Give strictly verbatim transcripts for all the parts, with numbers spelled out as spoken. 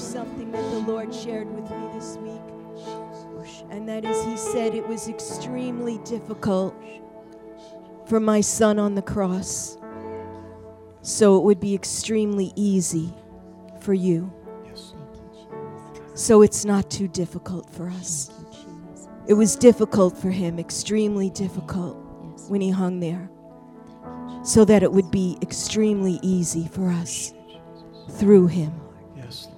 something that the Lord shared with me this week. And that is, He said it was extremely difficult for my son on the cross. So it would be extremely easy for you. Yes. So it's not too difficult for us. It was difficult for Him, extremely difficult when He hung there. So that it would be extremely easy for us through Him. Yes.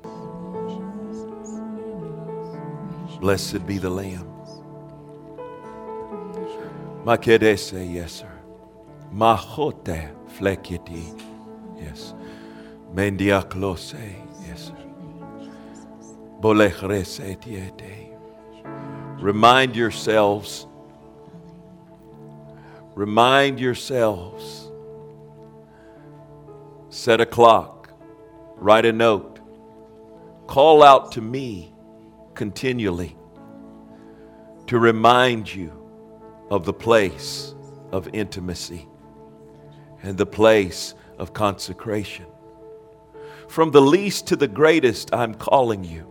Blessed be the Lamb. Makedese, yes, sir. Mahote flekiti, yes. Mendiaklose, yes, sir. Bolechrese tiete. Remind yourselves, remind yourselves. Set a clock, write a note, call out to me continually to remind you of the place of intimacy and the place of consecration. From the least to the greatest, I'm calling you.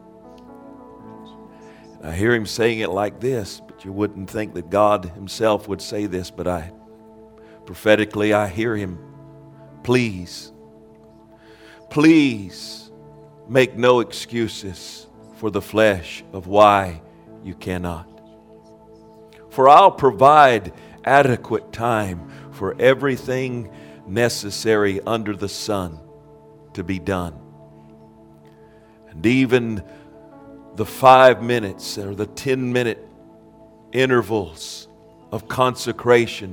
I hear Him saying it like this, but you wouldn't think that God Himself would say this, but I prophetically I hear Him. Please, please make no excuses for the flesh of why you cannot. For I'll provide adequate time for everything necessary under the sun to be done. And even the five minutes or the ten minute intervals of consecration,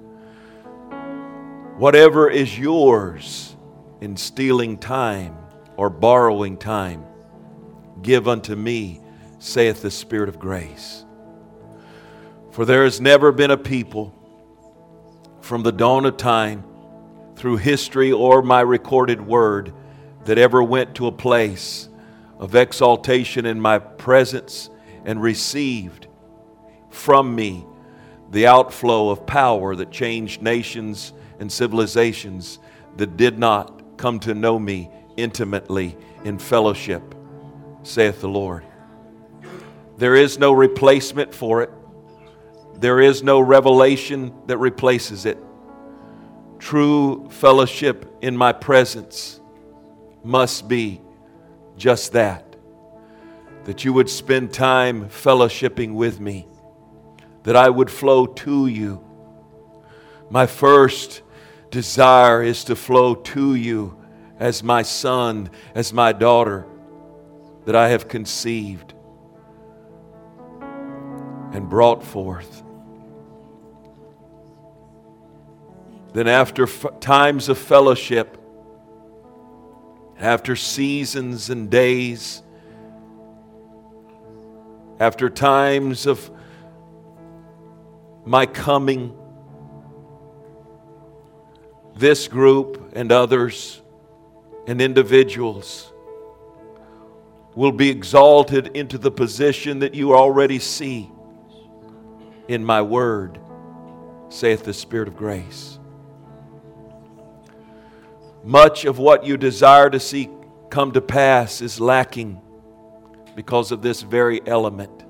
whatever is yours in stealing time or borrowing time, give unto me, saith the Spirit of grace. For there has never been a people from the dawn of time, through history or my recorded word, that ever went to a place of exaltation in my presence and received from me the outflow of power that changed nations and civilizations that did not come to know me intimately in fellowship, saith the Lord. There is no replacement for it. There is no revelation that replaces it. True fellowship in my presence must be just that. That you would spend time fellowshipping with me. That I would flow to you. My first desire is to flow to you as my son, as my daughter that I have conceived and brought forth. Then after f- times of fellowship, after seasons and days, after times of my coming, this group and others and individuals will be exalted into the position that you already see in my word, saith the Spirit of grace. Much of what you desire to see come to pass is lacking because of this very element.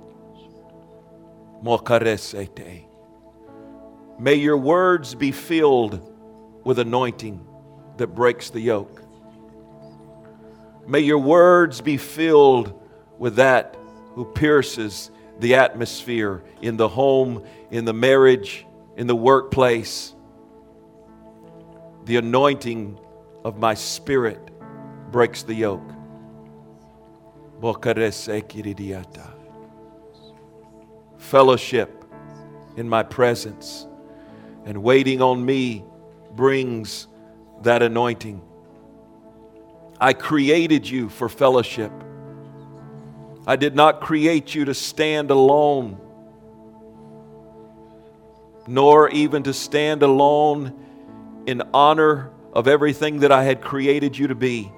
Mokaresete. May your words be filled with anointing that breaks the yoke. May your words be filled with that who pierces the atmosphere in the home, in the marriage, in the workplace. The anointing of my spirit breaks the yoke. Fellowship in my presence and waiting on me brings that anointing. I created you for fellowship. I did not create you to stand alone, nor even to stand alone in honor of everything that I had created you to be.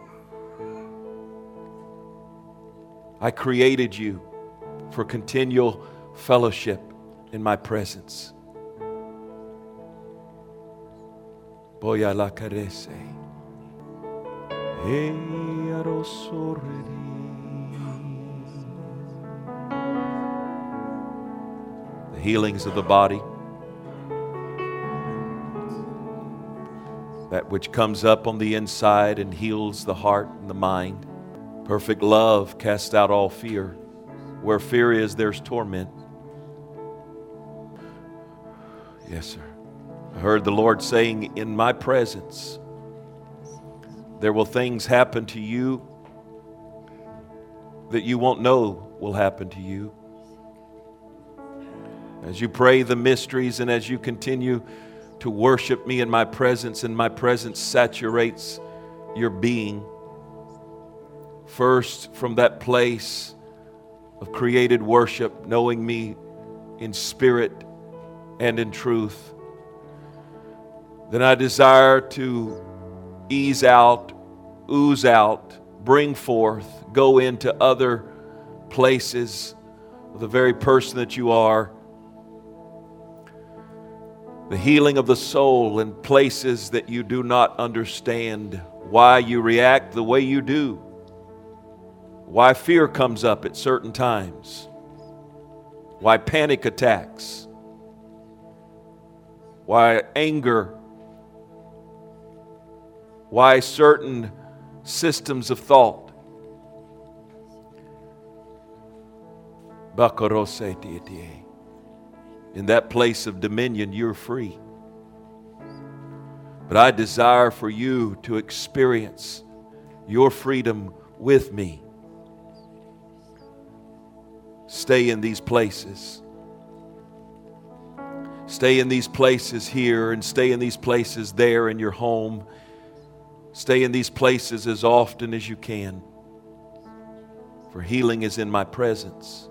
I created you for continual fellowship in my presence. Boya la carese. Hey, The healings of the body, that which comes up on the inside and heals the heart and the mind. Perfect love casts out all fear. Where fear is, there's torment. Yes, sir. I heard the Lord saying, in my presence, there will things happen to you that you won't know will happen to you. As you pray the mysteries and as you continue to worship me in my presence, and my presence saturates your being, first from that place of created worship, knowing me in spirit and in truth, then I desire to ease out, ooze out, bring forth, go into other places of the very person that you are. The healing of the soul in places that you do not understand why you react the way you do, why fear comes up at certain times, why panic attacks, why anger, why certain systems of thought. In that place of dominion, you're free. But I desire for you to experience your freedom with me. Stay in these places. Stay in these places here and stay in these places there in your home. Stay in these places as often as you can. For healing is in my presence,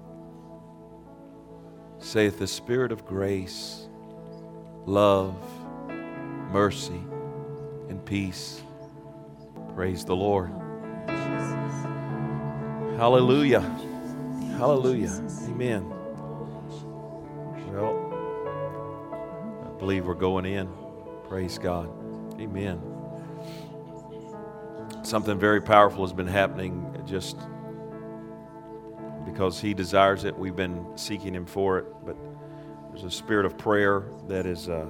saith the Spirit of grace, love, mercy, and peace. Praise the Lord. Hallelujah. Hallelujah. Amen. Well, I believe we're going in. Praise God. Amen. Something very powerful has been happening just because He desires it. We've been seeking Him for it, but there's a spirit of prayer that is, uh,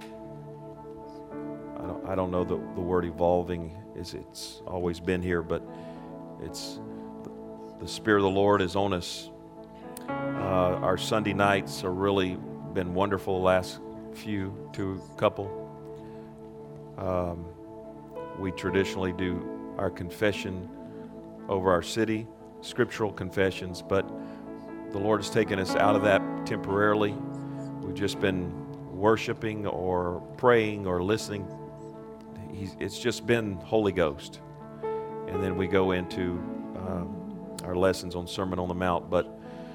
I don't, I don't know the, the word evolving is it's always been here, but it's the Spirit of the Lord is on us. Uh, our Sunday nights have really been wonderful the last few, two couple. Um, we traditionally do our confession over our city, scriptural confessions, but the Lord has taken us out of that temporarily. We've just been worshiping or praying or listening. He's, it's just been Holy Ghost. And then we go into um, our lessons on Sermon on the Mount, but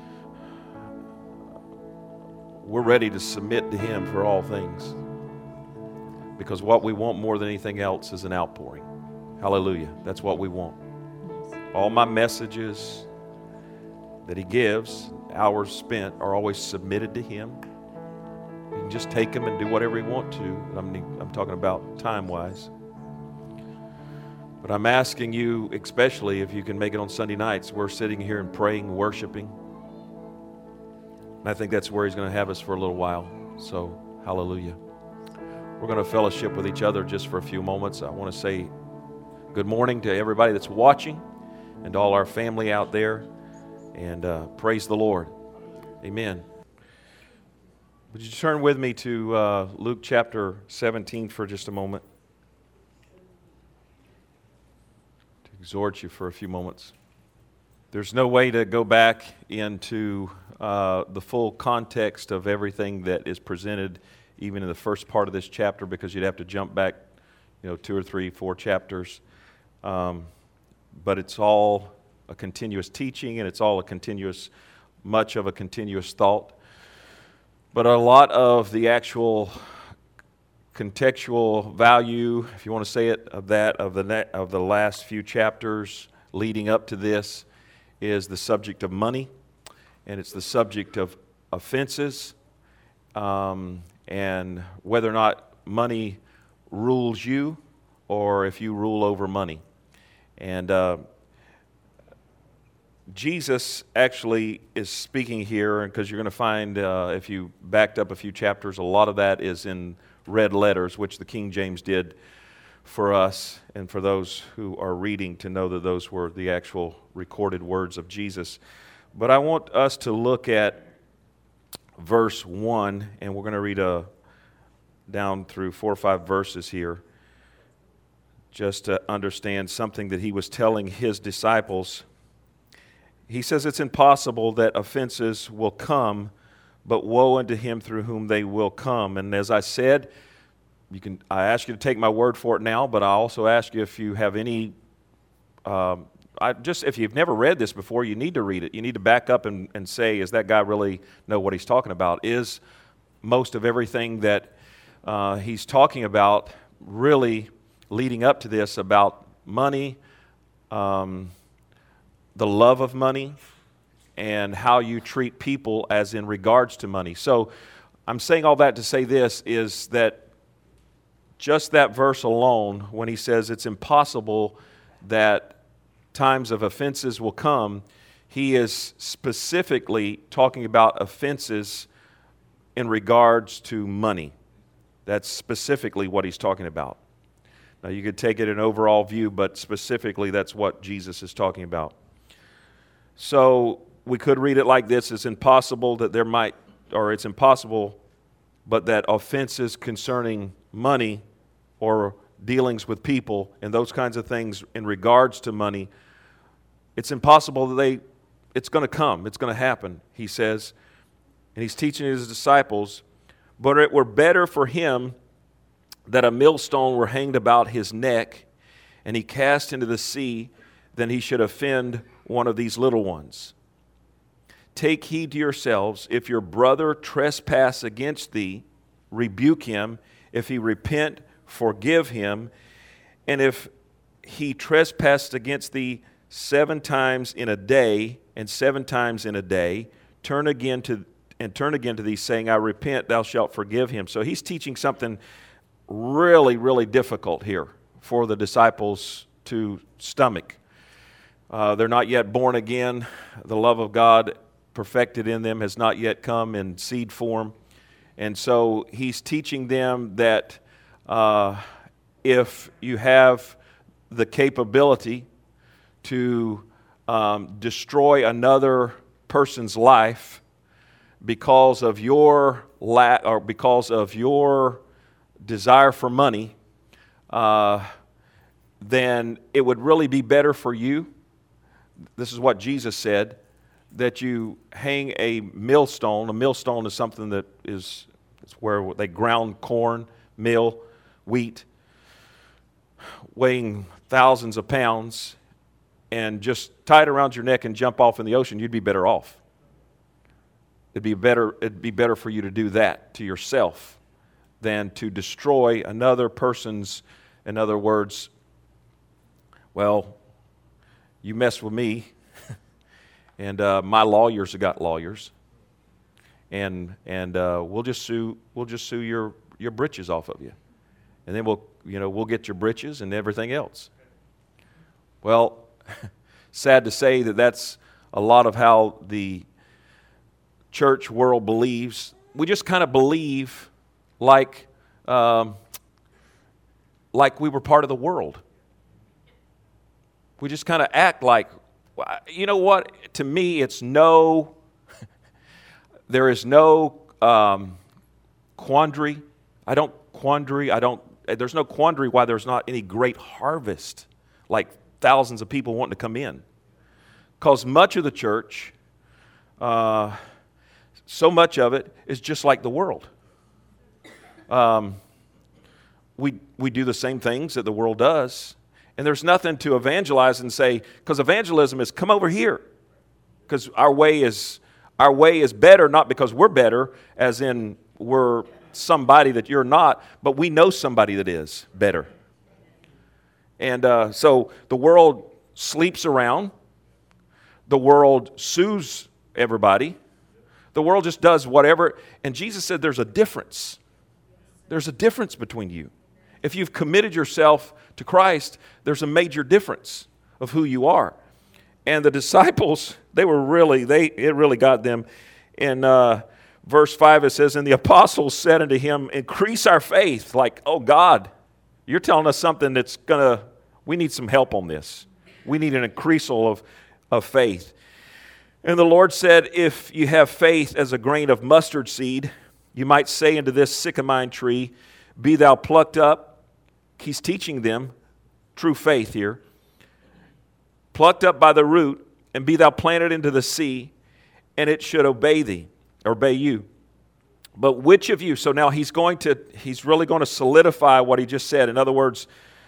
we're ready to submit to Him for all things, because what we want more than anything else is an outpouring. Hallelujah. That's what we want. All my messages that He gives, hours spent, are always submitted to Him. You can just take them and do whatever you want to. I'm, I'm talking about time-wise. But I'm asking you, especially if you can make it on Sunday nights, we're sitting here and praying, worshiping. And I think that's where He's going to have us for a little while. So, hallelujah. We're going to fellowship with each other just for a few moments. I want to say good morning to everybody that's watching and all our family out there. And uh, praise the Lord. Amen. Would you turn with me to uh, Luke chapter seventeen for just a moment? To exhort you for a few moments. There's no way to go back into uh, the full context of everything that is presented even in the first part of this chapter, because you'd have to jump back, you know, two or three, four chapters. Um, but it's all a continuous teaching, and it's all a continuous, much of a continuous thought. But a lot of the actual contextual value, if you want to say it, of that of the ne- of the last few chapters leading up to this, is the subject of money, and it's the subject of offenses, um, and whether or not money rules you, or if you rule over money. And uh, Jesus actually is speaking here, because you're going to find, uh, if you backed up a few chapters, a lot of that is in red letters, which the King James did for us and for those who are reading to know that those were the actual recorded words of Jesus. But I want us to look at verse one, and we're going to read a, down through four or five verses here, just to understand something that he was telling his disciples. He says it's impossible that offenses will come, but woe unto him through whom they will come. And as I said, you can. I ask you to take my word for it now, but I also ask you if you have any, um, I just if you've never read this before, you need to read it. You need to back up and, and say, is that guy really know what he's talking about? Is most of everything that uh, he's talking about really leading up to this about money, um, the love of money, and how you treat people as in regards to money. So I'm saying all that to say this is that just that verse alone, when he says it's impossible that times of offenses will come, he is specifically talking about offenses in regards to money. That's specifically what he's talking about. Now, you could take it in overall view, but specifically that's what Jesus is talking about. So we could read it like this: it's impossible that there might, or it's impossible, but that offenses concerning money or dealings with people and those kinds of things in regards to money, it's impossible that they, it's going to come, it's going to happen, he says. And he's teaching his disciples, but it were better for him that a millstone were hanged about his neck and he cast into the sea than he should offend one of these little ones. Take heed to yourselves. If your brother trespass against thee, rebuke him. If he repent, forgive him. And if he trespassed against thee seven times in a day, and seven times in a day, turn again to and turn again to thee, saying, I repent, thou shalt forgive him. So he's teaching something really, really difficult here for the disciples to stomach. Uh, they're not yet born again. The love of God perfected in them has not yet come in seed form. And so he's teaching them that uh, if you have the capability to um, destroy another person's life because of your la- or because of your desire for money, uh, then it would really be better for you. This is what Jesus said, that you hang a millstone. A millstone is something that is it's where they ground corn, mill, wheat, weighing thousands of pounds, and just tie it around your neck and jump off in the ocean. You'd be better off. It'd be better, it'd be better for you to do that to yourself than to destroy another person's, in other words, well, you mess with me, and uh, my lawyers have got lawyers, and and uh, we'll just sue we'll just sue your your britches off of you, and then we'll you know we'll get your britches and everything else. Well, sad to say that that's a lot of how the church world believes. We just kind of believe like um, like we were part of the world. We just kind of act like, you know what? To me, it's no, there is no um, quandary. I don't quandary. I don't, there's no quandary why there's not any great harvest, like thousands of people wanting to come in. Because much of the church, uh, so much of it is just like the world. Um, we we do the same things that the world does. And there's nothing to evangelize and say, because evangelism is come over here. Because our way is our way is better, not because we're better, as in we're somebody that you're not, but we know somebody that is better. And uh, so the world sleeps around. The world sues everybody. The world just does whatever. And Jesus said there's a difference. There's a difference between you. If you've committed yourself to Christ, there's a major difference. of who you are. And the disciples, they were really, they it really got them. In uh, verse five, it says, and the apostles said unto him, increase our faith. Like, oh God, you're telling us something that's going to, we need some help on this. We need an increasal of, of faith. And the Lord said, if you have faith as a grain of mustard seed, you might say unto this sycamore tree, be thou plucked up. He's teaching them true faith here. Plucked up by the root, and be thou planted into the sea, and it should obey thee, or obey you. But which of you, so now he's going to, he's really going to solidify what he just said. In other words,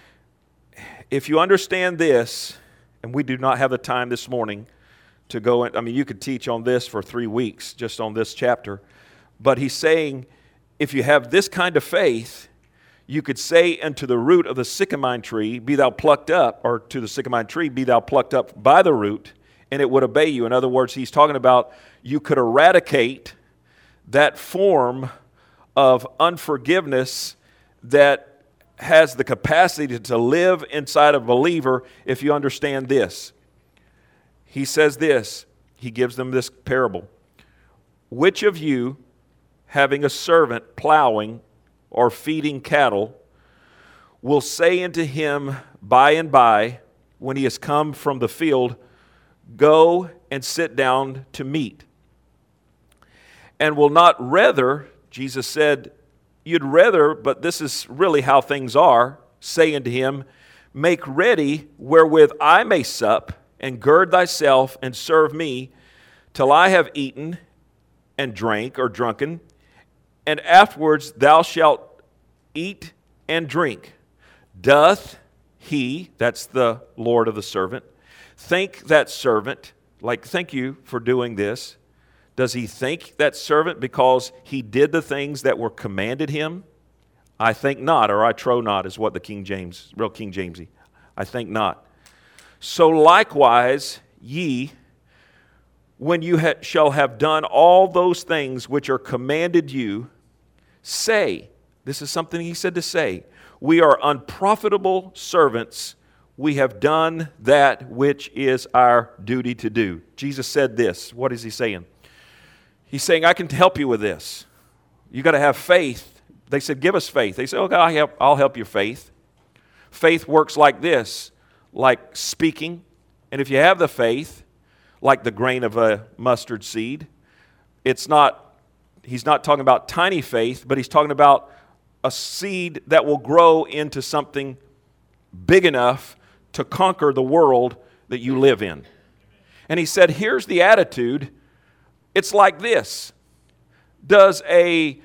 if you understand this, and we do not have the time this morning to go in, I mean, you could teach on this for three weeks, just on this chapter. But he's saying, if you have this kind of faith, you could say unto the root of the sycamore tree, be thou plucked up, or to the sycamore tree, be thou plucked up by the root, and it would obey you. In other words, he's talking about you could eradicate that form of unforgiveness that has the capacity to live inside a believer if you understand this. He says this, he gives them this parable. Which of you, having a servant plowing or feeding cattle, will say unto him by and by, when he has come from the field, go and sit down to meat? And will not rather, Jesus said, you'd rather, but this is really how things are, say unto him, make ready wherewith I may sup, and gird thyself and serve me, till I have eaten and drank or drunken, and afterwards thou shalt eat and drink. Doth he, that's the Lord of the servant, think that servant, like, thank you for doing this. Does he thank that servant because he did the things that were commanded him? I think not, or I trow not, is what the King James, real King Jamesy. I think not. So likewise, ye, when you ha- shall have done all those things which are commanded you, say, this is something he said to say, we are unprofitable servants. We have done that which is our duty to do. Jesus said this. What is he saying? He's saying, I can help you with this. You got to have faith. They said, give us faith. They said, okay, I'll help, I'll help your faith. Faith works like this, like speaking. And if you have the faith, like the grain of a mustard seed, it's not, he's not talking about tiny faith, but he's talking about a seed that will grow into something big enough to conquer the world that you live in. And he said, here's the attitude. It's like this. Does a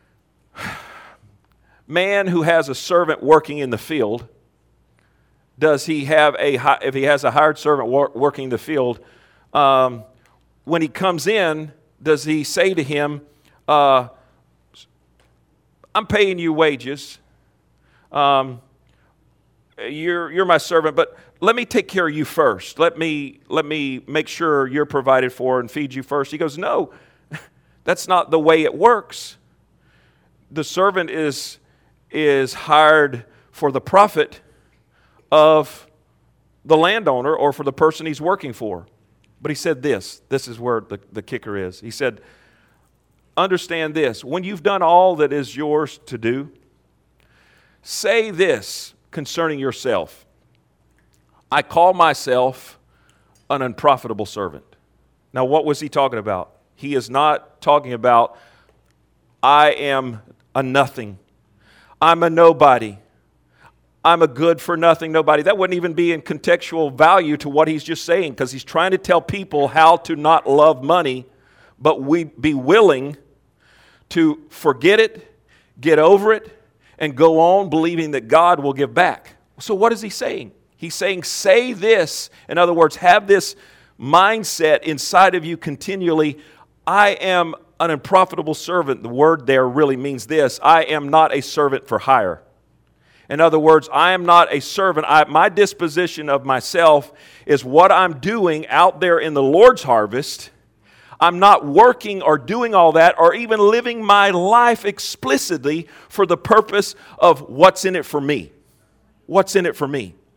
man who has a servant working in the field, does he have a, if he has a hired servant working in the field, um, when he comes in, does he say to him, uh, I'm paying you wages, um, you're, you're my servant, but let me take care of you first. Let me, let me make sure you're provided for and feed you first. He goes, no, that's not the way it works. The servant is, is hired for the profit of the landowner or for the person he's working for. But he said this, this is where the, the kicker is. He said, understand this, when you've done all that is yours to do, say this concerning yourself. I call myself an unprofitable servant. Now, what was he talking about? He is not talking about, I am a nothing. I'm a nobody. I'm a good for nothing nobody. That wouldn't even be in contextual value to what he's just saying, because he's trying to tell people how to not love money, but we be willing to forget it, get over it, and go on believing that God will give back. So what is he saying? He's saying, say this. In other words, have this mindset inside of you continually. I am an unprofitable servant. The word there really means this. I am not a servant for hire. In other words, I am not a servant. I, my disposition of myself is what I'm doing out there in the Lord's harvest. I'm not working or doing all that or even living my life explicitly for the purpose of what's in it for me. What's in it for me?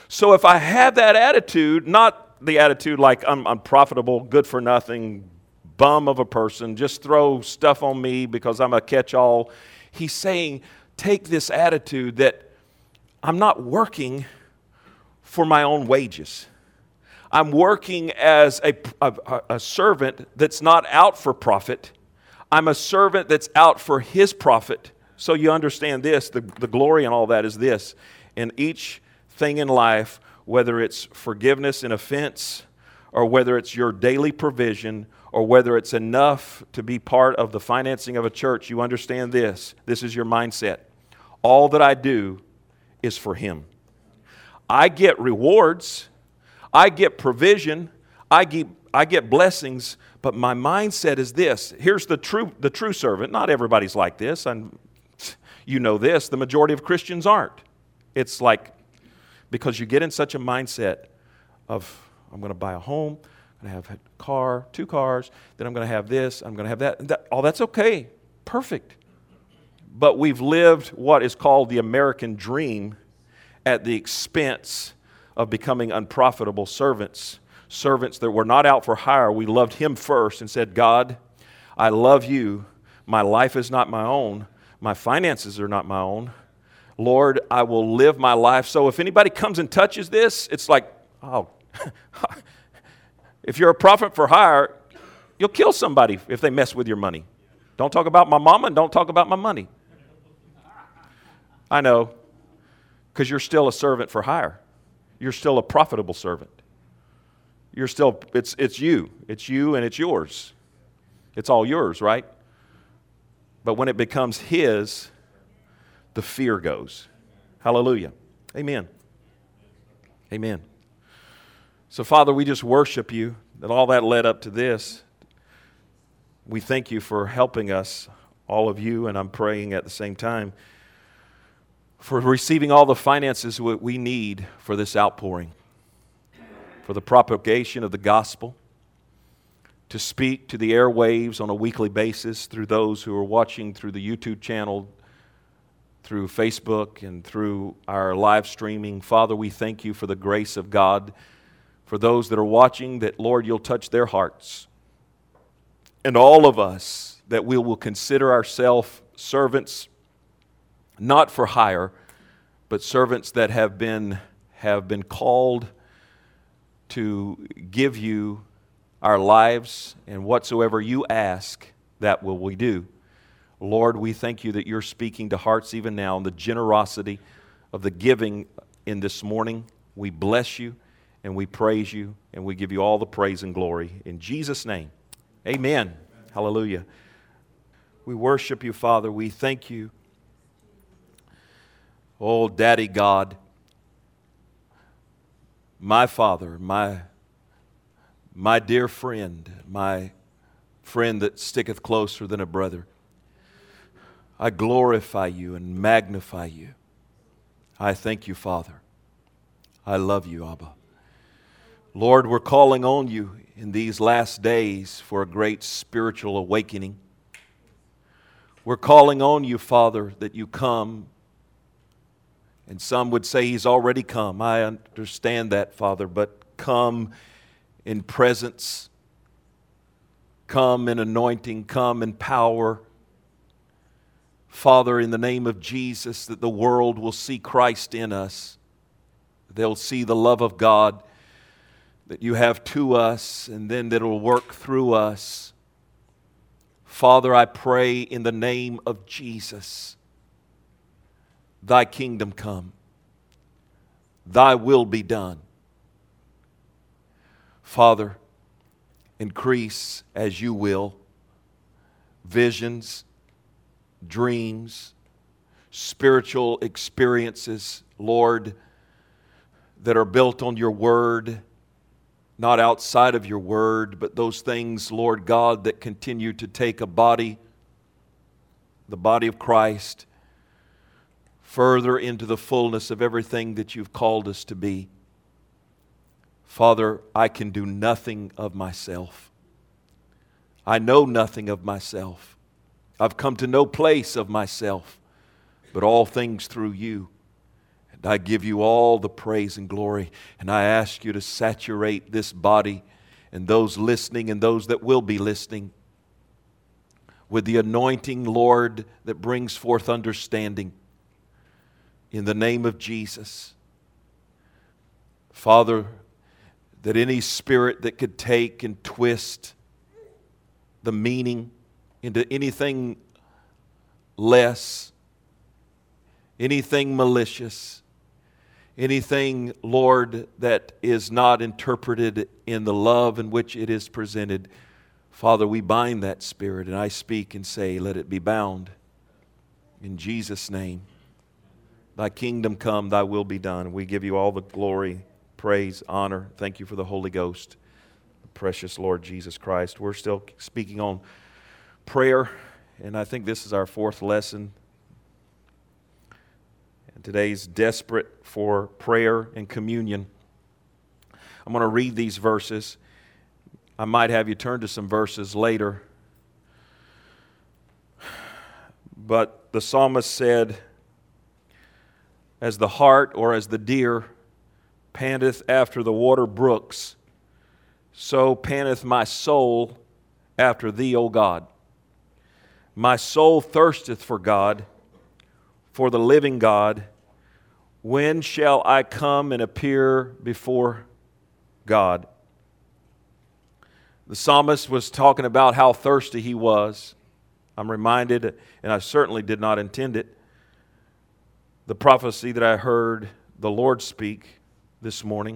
So if I have that attitude, not the attitude like I'm unprofitable, good for nothing, bum of a person, just throw stuff on me because I'm a catch-all. He's saying, take this attitude that I'm not working for my own wages. I'm working as a, a, a servant that's not out for profit. I'm a servant that's out for His profit. So you understand this, the, the glory and all that is this. In each thing in life, whether it's forgiveness and offense, or whether it's your daily provision, or whether it's enough to be part of the financing of a church, you understand this. This is your mindset. All that I do is for Him. I get rewards, I get provision, I get, I get blessings, but my mindset is this. Here's the true, the true servant. Not everybody's like this. And you know this. The majority of Christians aren't. It's like, because you get in such a mindset of, I'm going to buy a home, I'm going to have a car, two cars, then I'm going to have this, I'm going to have that. that. Oh, that's okay. Perfect. But we've lived what is called the American dream at the expense of becoming unprofitable servants. Servants that were not out for hire. We loved Him first and said, God, I love You. My life is not my own. My finances are not my own. Lord, I will live my life. So if anybody comes and touches this, it's like, oh, if you're a prophet for hire, you'll kill somebody if they mess with your money. Don't talk about my mama and don't talk about my money. I know, because you're still a servant for hire. You're still a profitable servant. You're still, it's it's you. It's you and it's yours. It's all yours, right? But when it becomes His, the fear goes. Hallelujah. Amen. Amen. So, Father, we just worship You, that all that led up to this. We thank You for helping us, all of You, and I'm praying at the same time, for receiving all the finances we need for this outpouring, for the propagation of the gospel, to speak to the airwaves on a weekly basis through those who are watching through the YouTube channel, through Facebook, and through our live streaming. Father, we thank You for the grace of God. For those that are watching, that, Lord, You'll touch their hearts. And all of us, that we will consider ourselves servants, not for hire, but servants that have been, have been called to give You our lives, and whatsoever You ask, that will we do. Lord, we thank You that You're speaking to hearts even now, and the generosity of the giving in this morning. We bless You, and we praise You, and we give You all the praise and glory. In Jesus' name, amen. Amen. Hallelujah. We worship You, Father. We thank You. Oh, Daddy God, my Father, my My dear friend, my friend that sticketh closer than a brother, I glorify You and magnify You. I thank You, Father. I love You, Abba. Lord, we're calling on You in these last days for a great spiritual awakening. We're calling on You, Father, that You come. And some would say He's already come. I understand that, Father, but come in presence, come in anointing, come in power. Father, in the name of Jesus, that the world will see Christ in us. They'll see the love of God that You have to us, and then that it will work through us. Father, I pray in the name of Jesus, Thy kingdom come, Thy will be done. Father, increase as You will visions, dreams, spiritual experiences, Lord, that are built on Your word, not outside of Your word, but those things, Lord God, that continue to take a body, the body of Christ, further into the fullness of everything that You've called us to be. Father, I can do nothing of myself. I know nothing of myself. I've come to no place of myself, but all things through You. And I give you all the praise and glory. And I ask you to saturate this body and those listening and those that will be listening with the anointing, Lord, that brings forth understanding. In the name of Jesus. Father, that any spirit that could take and twist the meaning into anything less, anything malicious, anything, Lord, that is not interpreted in the love in which it is presented, Father, we bind that spirit, and I speak and say, let it be bound. In Jesus' name. Thy kingdom come, thy will be done. We give you all the glory, praise, honor. Thank you for the Holy Ghost, the precious Lord Jesus Christ. We're still speaking on prayer, and I think this is our fourth lesson. And today's desperate for prayer and communion. I'm going to read these verses. I might have you turn to some verses later. But the psalmist said, as the hart or as the deer panteth after the water brooks, so panteth my soul after thee, O God. My soul thirsteth for God, for the living God. When shall I come and appear before God? The psalmist was talking about how thirsty he was. I'm reminded, and I certainly did not intend it, the prophecy that I heard the Lord speak this morning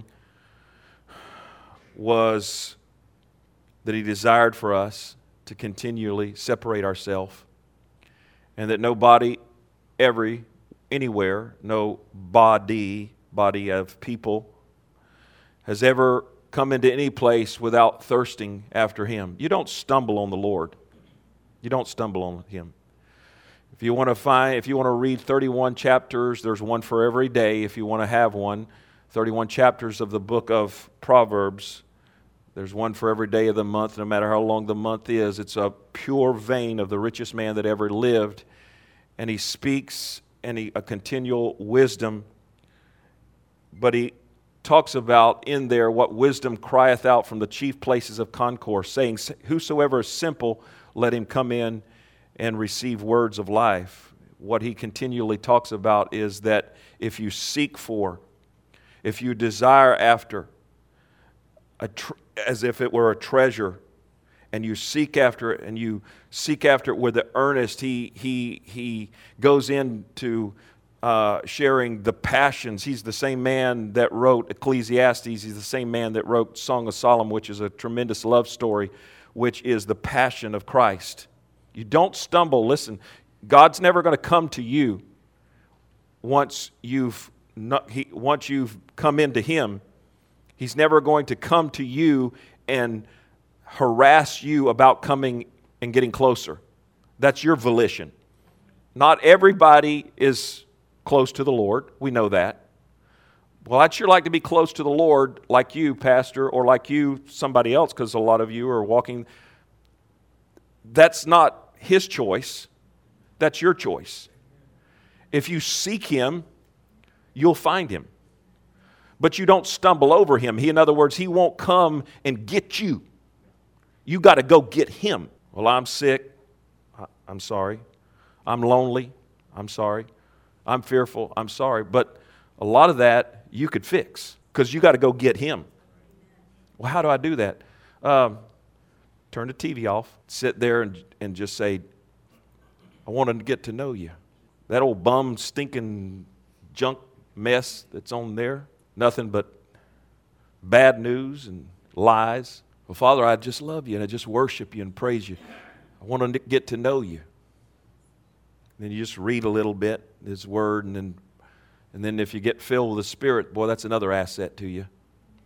was that He desired for us to continually separate ourselves, and that nobody, every, anywhere, no body, body of people, has ever come into any place without thirsting after Him. You don't stumble on the Lord. You don't stumble on Him. If you want to find, if you want to read thirty-one chapters, there's one for every day. If you want to have one, thirty-one chapters of the book of Proverbs, there's one for every day of the month, no matter how long the month is. It's a pure vein of the richest man that ever lived, and he speaks and he, a continual wisdom. But he talks about in there what wisdom crieth out from the chief places of concourse, saying, "Whosoever is simple, let him come in and receive words of life." What he continually talks about is that if you seek for, if you desire after, a tr- as if it were a treasure, and you seek after it, and you seek after it with the earnest, he he he goes into uh, sharing the passions. He's the same man that wrote Ecclesiastes. He's the same man that wrote Song of Solomon, which is a tremendous love story, which is the passion of Christ. You don't stumble. Listen, God's never going to come to you once you've not, he, once you've come into Him. He's never going to come to you and harass you about coming and getting closer. That's your volition. Not everybody is close to the Lord. We know that. Well, I'd sure like to be close to the Lord like you, Pastor, or like you, somebody else, because a lot of you are walking. That's not His choice. That's your choice. If you seek Him, you'll find Him. But you don't stumble over Him. He, in other words, He won't come and get you. You got to go get Him. Well, I'm sick. I'm sorry. I'm lonely. I'm sorry. I'm fearful. I'm sorry. But a lot of that you could fix because you got to go get Him. Well, how do I do that? Um, turn the T V off. Sit there and, and just say, I want to get to know you. That old bum, stinking junk mess that's on there, nothing but bad news and lies. Well, Father, I just love you and I just worship you and praise you. I want to get to know you. Then you just read a little bit, His Word, and then, and then if you get filled with the Spirit, boy, that's another asset to you.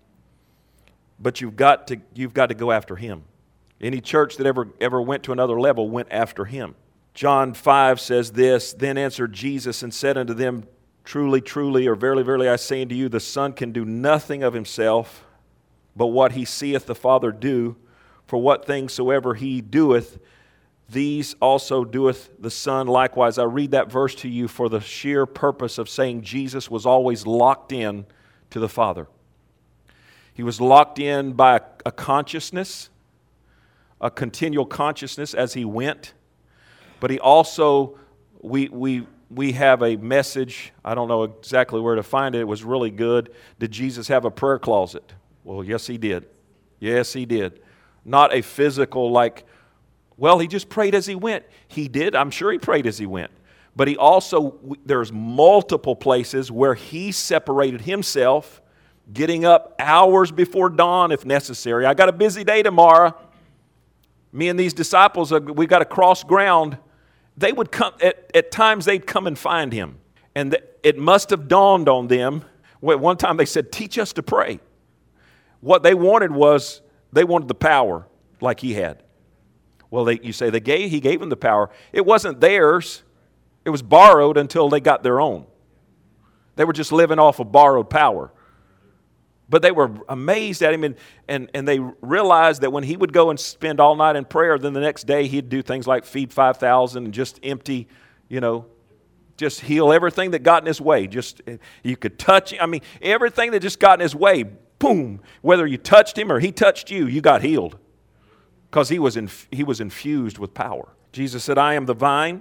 But you've got to you've got to go after Him. Any church that ever ever went to another level went after Him. John five says this, Then answered Jesus and said unto them, Truly, truly, or verily, verily, I say unto you, the Son can do nothing of Himself, but what He seeth the Father do. For what things soever He doeth, these also doeth the Son likewise. I read that verse to you for the sheer purpose of saying Jesus was always locked in to the Father. He was locked in by a, a consciousness, a continual consciousness as he went. But he also, we we we have a message, I don't know exactly where to find it, it was really good. Did Jesus have a prayer closet? Well, yes, he did. Yes, he did. Not a physical like, well, he just prayed as he went. He did. I'm sure he prayed as he went. But he also, there's multiple places where he separated himself, getting up hours before dawn if necessary. I got a busy day tomorrow. Me and these disciples, we got to cross ground. They would come, at, at times they'd come and find him. And the, it must have dawned on them. One time they said, teach us to pray. What they wanted was, they wanted the power like he had. Well, they, you say they gave, he gave them the power. It wasn't theirs. It was borrowed until they got their own. They were just living off of borrowed power. But they were amazed at him, and, and, and they realized that when he would go and spend all night in prayer, then the next day he'd do things like feed five thousand and just empty, you know, just heal everything that got in his way. Just, you could touch, I mean, everything that just got in his way, boom, whether you touched him or he touched you, you got healed. Because he was inf- he was infused with power. Jesus said, I am the vine,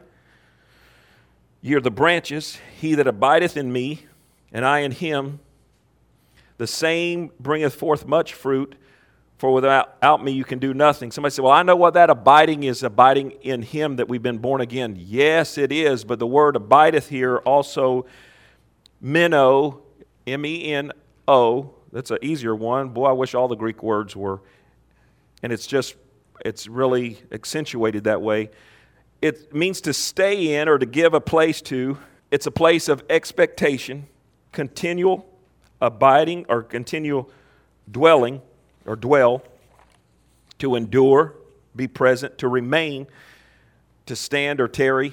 ye are the branches. He that abideth in me, and I in him, the same bringeth forth much fruit, for without out me you can do nothing. Somebody said, well, I know what that abiding is, abiding in him that we've been born again. Yes, it is, but the word abideth here also, meno, M E N O, that's an easier one. Boy, I wish all the Greek words were. And it's just, it's really accentuated that way. It means to stay in or to give a place to. It's a place of expectation, continual abiding or continual dwelling or dwell, to endure, be present, to remain, to stand or tarry.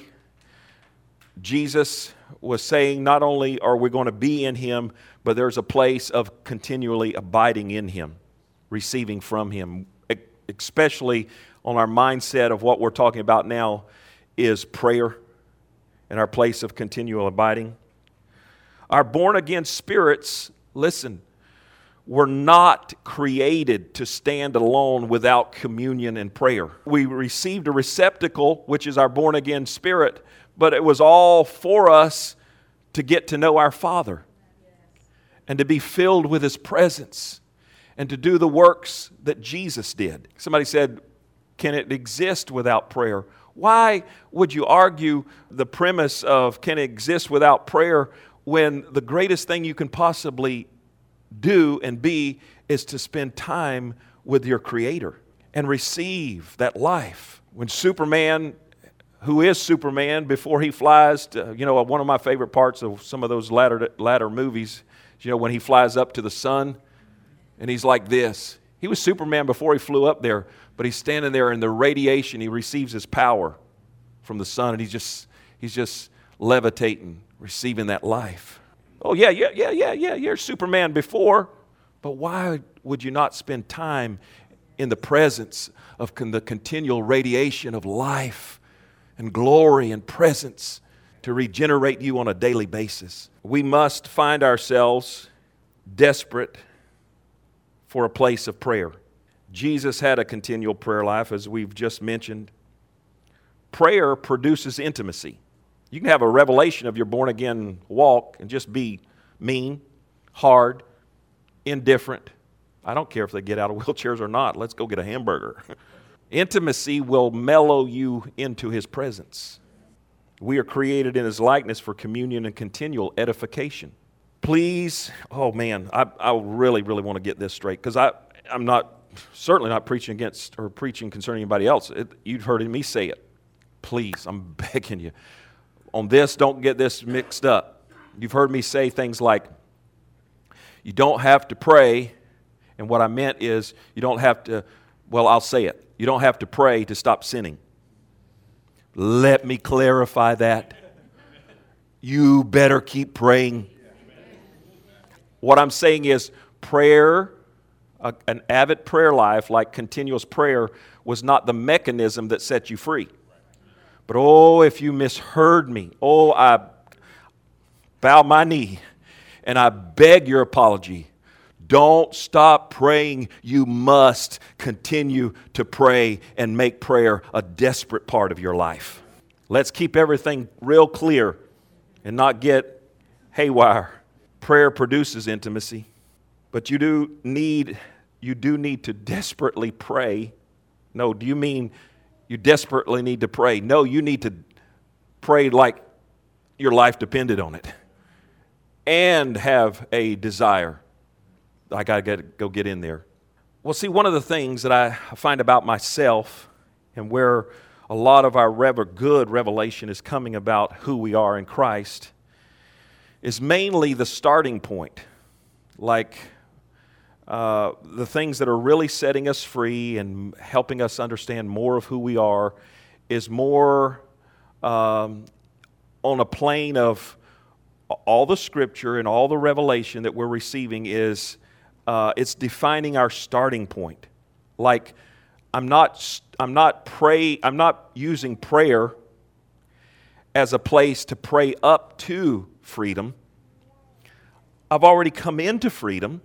Jesus was saying not only are we going to be in him, but there's a place of continually abiding in him, receiving from him, especially on our mindset of what we're talking about now is prayer and our place of continual abiding. Our born-again spirits, listen, were not created to stand alone without communion and prayer. We received a receptacle, which is our born-again spirit, but it was all for us to get to know our Father and to be filled with his presence and to do the works that Jesus did. Somebody said, can it exist without prayer? Why would you argue the premise of can it exist without prayer when the greatest thing you can possibly do and be is to spend time with your Creator and receive that life? When Superman, who is Superman before he flies, to, you know, one of my favorite parts of some of those latter, latter movies, you know, when he flies up to the sun and he's like this. He was Superman before he flew up there, but he's standing there in the radiation. He receives his power from the sun, and he's just he's just levitating, receiving that life. Oh, yeah, yeah, yeah, yeah, yeah, you're Superman before, but why would you not spend time in the presence of con- the continual radiation of life and glory and presence to regenerate you on a daily basis? We must find ourselves desperate for a place of prayer. Jesus had a continual prayer life, as we've just mentioned. Prayer produces intimacy. You can have a revelation of your born-again walk and just be mean, hard, indifferent. I don't care if they get out of wheelchairs or not. Let's go get a hamburger. Intimacy will mellow you into his presence. We are created in his likeness for communion and continual edification. Please, oh man, I, I really, really want to get this straight, because I, I'm not, certainly not preaching against or preaching concerning anybody else. It, you've heard me say it. Please, I'm begging you. On this, don't get this mixed up. You've heard me say things like, you don't have to pray, and what I meant is, you don't have to, well, I'll say it. You don't have to pray to stop sinning. Let me clarify that. You better keep praying. What I'm saying is prayer, an avid prayer life like continuous prayer was not the mechanism that set you free. But oh, if you misheard me, oh, I bow my knee and I beg your apology. Don't stop praying. You must continue to pray and make prayer a desperate part of your life. Let's keep everything real clear and not get haywire. Prayer produces intimacy, but you do need you do need to desperately pray. No, do you mean you desperately need to pray? No, you need to pray like your life depended on it and have a desire. I got to go get in there. Well, see, one of the things that I find about myself and where a lot of our rev- good revelation is coming about who we are in Christ is mainly the starting point. Like uh, the things that are really setting us free and helping us understand more of who we are is more um, on a plane of all the scripture and all the revelation that we're receiving is Uh, it's defining our starting point. Like, I'm not, I'm not pray, I'm not using prayer as a place to pray up to freedom. I've already come into freedom,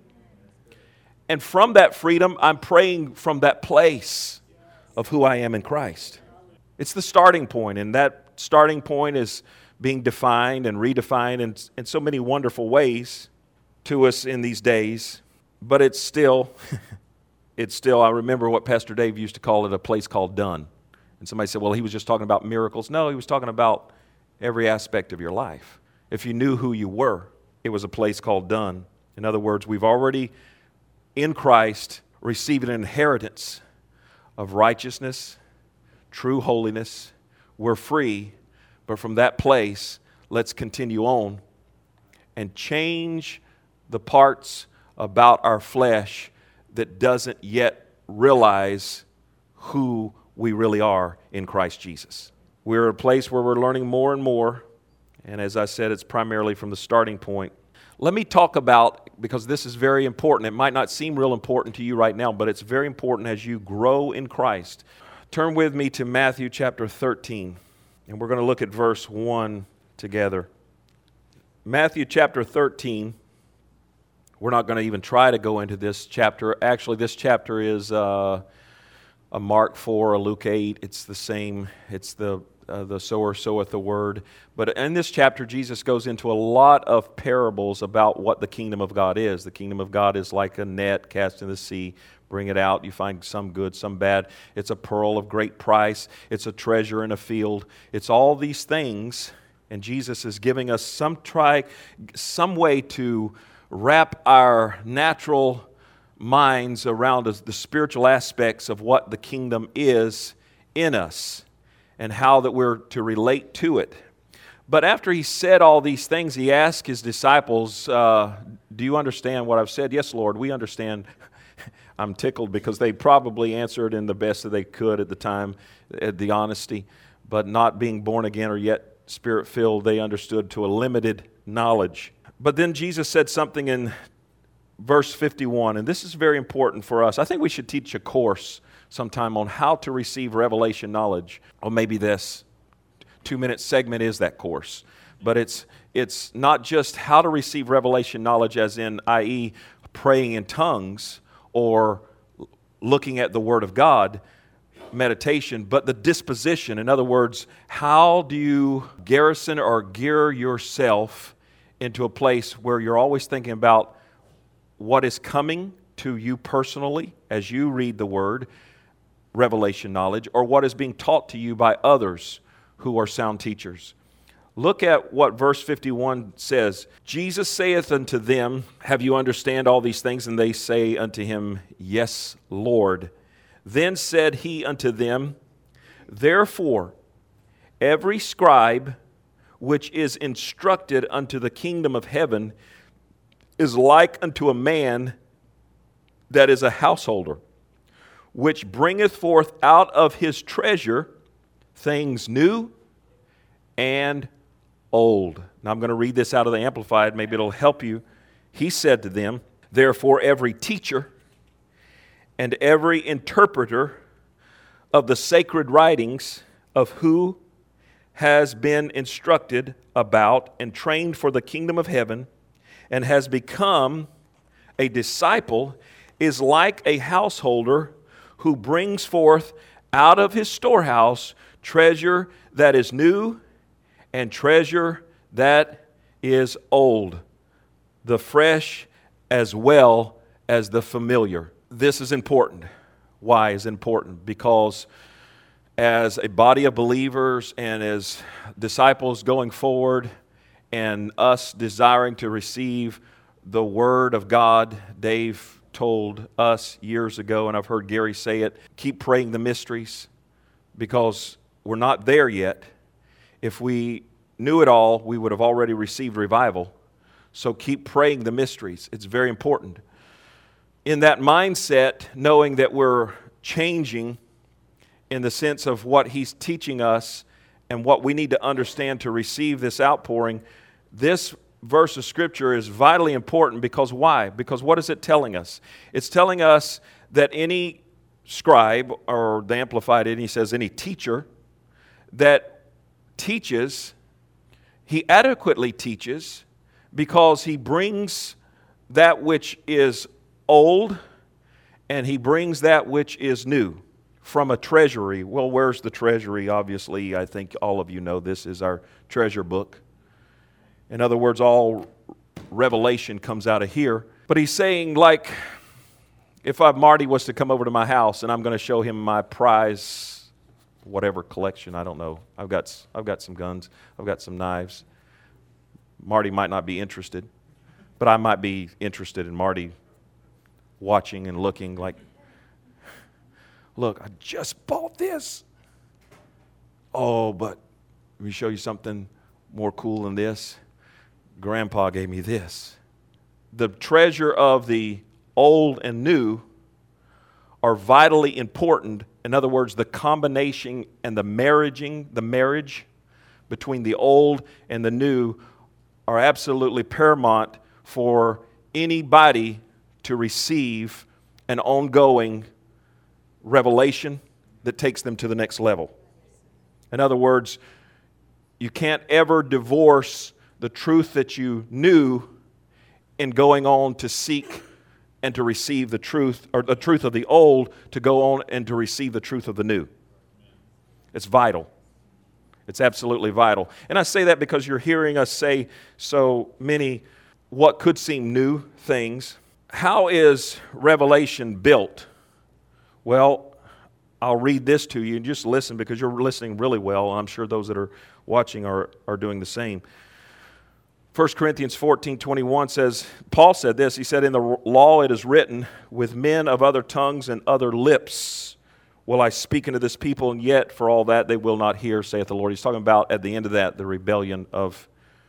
and from that freedom, I'm praying from that place of who I am in Christ. It's the starting point, and that starting point is being defined and redefined in, in so many wonderful ways to us in these days. But it's still, it's still, I remember what Pastor Dave used to call it, a place called done. And somebody said, well, he was just talking about miracles. No, he was talking about every aspect of your life. If you knew who you were, it was a place called done. In other words, we've already, in Christ, received an inheritance of righteousness, true holiness. We're free, but from that place, let's continue on and change the parts about our flesh that doesn't yet realize who we really are in Christ Jesus. We're at a place where we're learning more and more, and as I said, it's primarily from the starting point. Let me talk about, because this is very important, it might not seem real important to you right now, but it's very important as you grow in Christ. Turn with me to Matthew chapter thirteen, and we're going to look at verse one together. Matthew chapter thirteen. We're not going to even try to go into this chapter. Actually, this chapter is uh, a Mark four, a Luke eight. It's the same. It's the uh, the sower soweth the word. But in this chapter, Jesus goes into a lot of parables about what the kingdom of God is. The kingdom of God is like a net cast in the sea. Bring it out. You find some good, some bad. It's a pearl of great price. It's a treasure in a field. It's all these things. And Jesus is giving us some try, some way to wrap our natural minds around the spiritual aspects of what the kingdom is in us and how that we're to relate to it. But after he said all these things, he asked his disciples, uh, do you understand what I've said? Yes, Lord, we understand. I'm tickled because they probably answered in the best that they could at the time, the honesty, but not being born again or yet Spirit-filled, they understood to a limited knowledge. But then Jesus said something in verse fifty-one, and this is very important for us. I think we should teach a course sometime on how to receive revelation knowledge. Or maybe this two-minute segment is that course. But it's it's not just how to receive revelation knowledge as in, that is praying in tongues or looking at the Word of God, meditation, but the disposition. In other words, how do you garrison or gear yourself into a place where you're always thinking about what is coming to you personally as you read the Word, revelation knowledge, or what is being taught to you by others who are sound teachers. Look at what verse fifty-one says. Jesus saith unto them, have you understand all these things? And they say unto him, yes, Lord. Then said he unto them, therefore, every scribe which is instructed unto the kingdom of heaven is like unto a man that is a householder, which bringeth forth out of his treasure things new and old. Now I'm going to read this out of the Amplified. Maybe it'll help you. He said to them, therefore every teacher and every interpreter of the sacred writings, of who has been instructed about and trained for the kingdom of heaven and has become a disciple is like a householder who brings forth out of his storehouse treasure that is new and treasure that is old, the fresh as well as the familiar. This is important. Why is it important? Because as a body of believers and as disciples going forward and us desiring to receive the Word of God, Dave told us years ago, and I've heard Gary say it, keep praying the mysteries because we're not there yet. If we knew it all, we would have already received revival. So keep praying the mysteries. It's very important. In that mindset, knowing that we're changing in the sense of what He's teaching us and what we need to understand to receive this outpouring, this verse of Scripture is vitally important because why? Because what is it telling us? It's telling us that any scribe, or the Amplified Edition says any teacher that teaches, he adequately teaches because he brings that which is old and he brings that which is new from a treasury. Well, where's the treasury? Obviously, I think all of you know this is our treasure book. In other words, all revelation comes out of here. But he's saying, like, if I, Marty was to come over to my house and I'm going to show him my prize, whatever collection, I don't know. I've got, I've got some guns. I've got some knives. Marty might not be interested, but I might be interested in Marty watching and looking like, look, I just bought this. Oh, but let me show you something more cool than this. Grandpa gave me this. The treasure of the old and new are vitally important. In other words, the combination and the marriaging, the marriage between the old and the new are absolutely paramount for anybody to receive an ongoing revelation that takes them to the next level. In other words, you can't ever divorce the truth that you knew in going on to seek and to receive the truth, or the truth of the old, to go on and to receive the truth of the new. It's vital. It's absolutely vital. And I say that because you're hearing us say so many what could seem new things. How is revelation built? Well, I'll read this to you and just listen because you're listening really well. I'm sure those that are watching are, are doing the same. First Corinthians fourteen twenty-one says, Paul said this, he said, in the law it is written, with men of other tongues and other lips will I speak unto this people, and yet for all that they will not hear, saith the Lord. He's talking about at the end of that, the rebellion of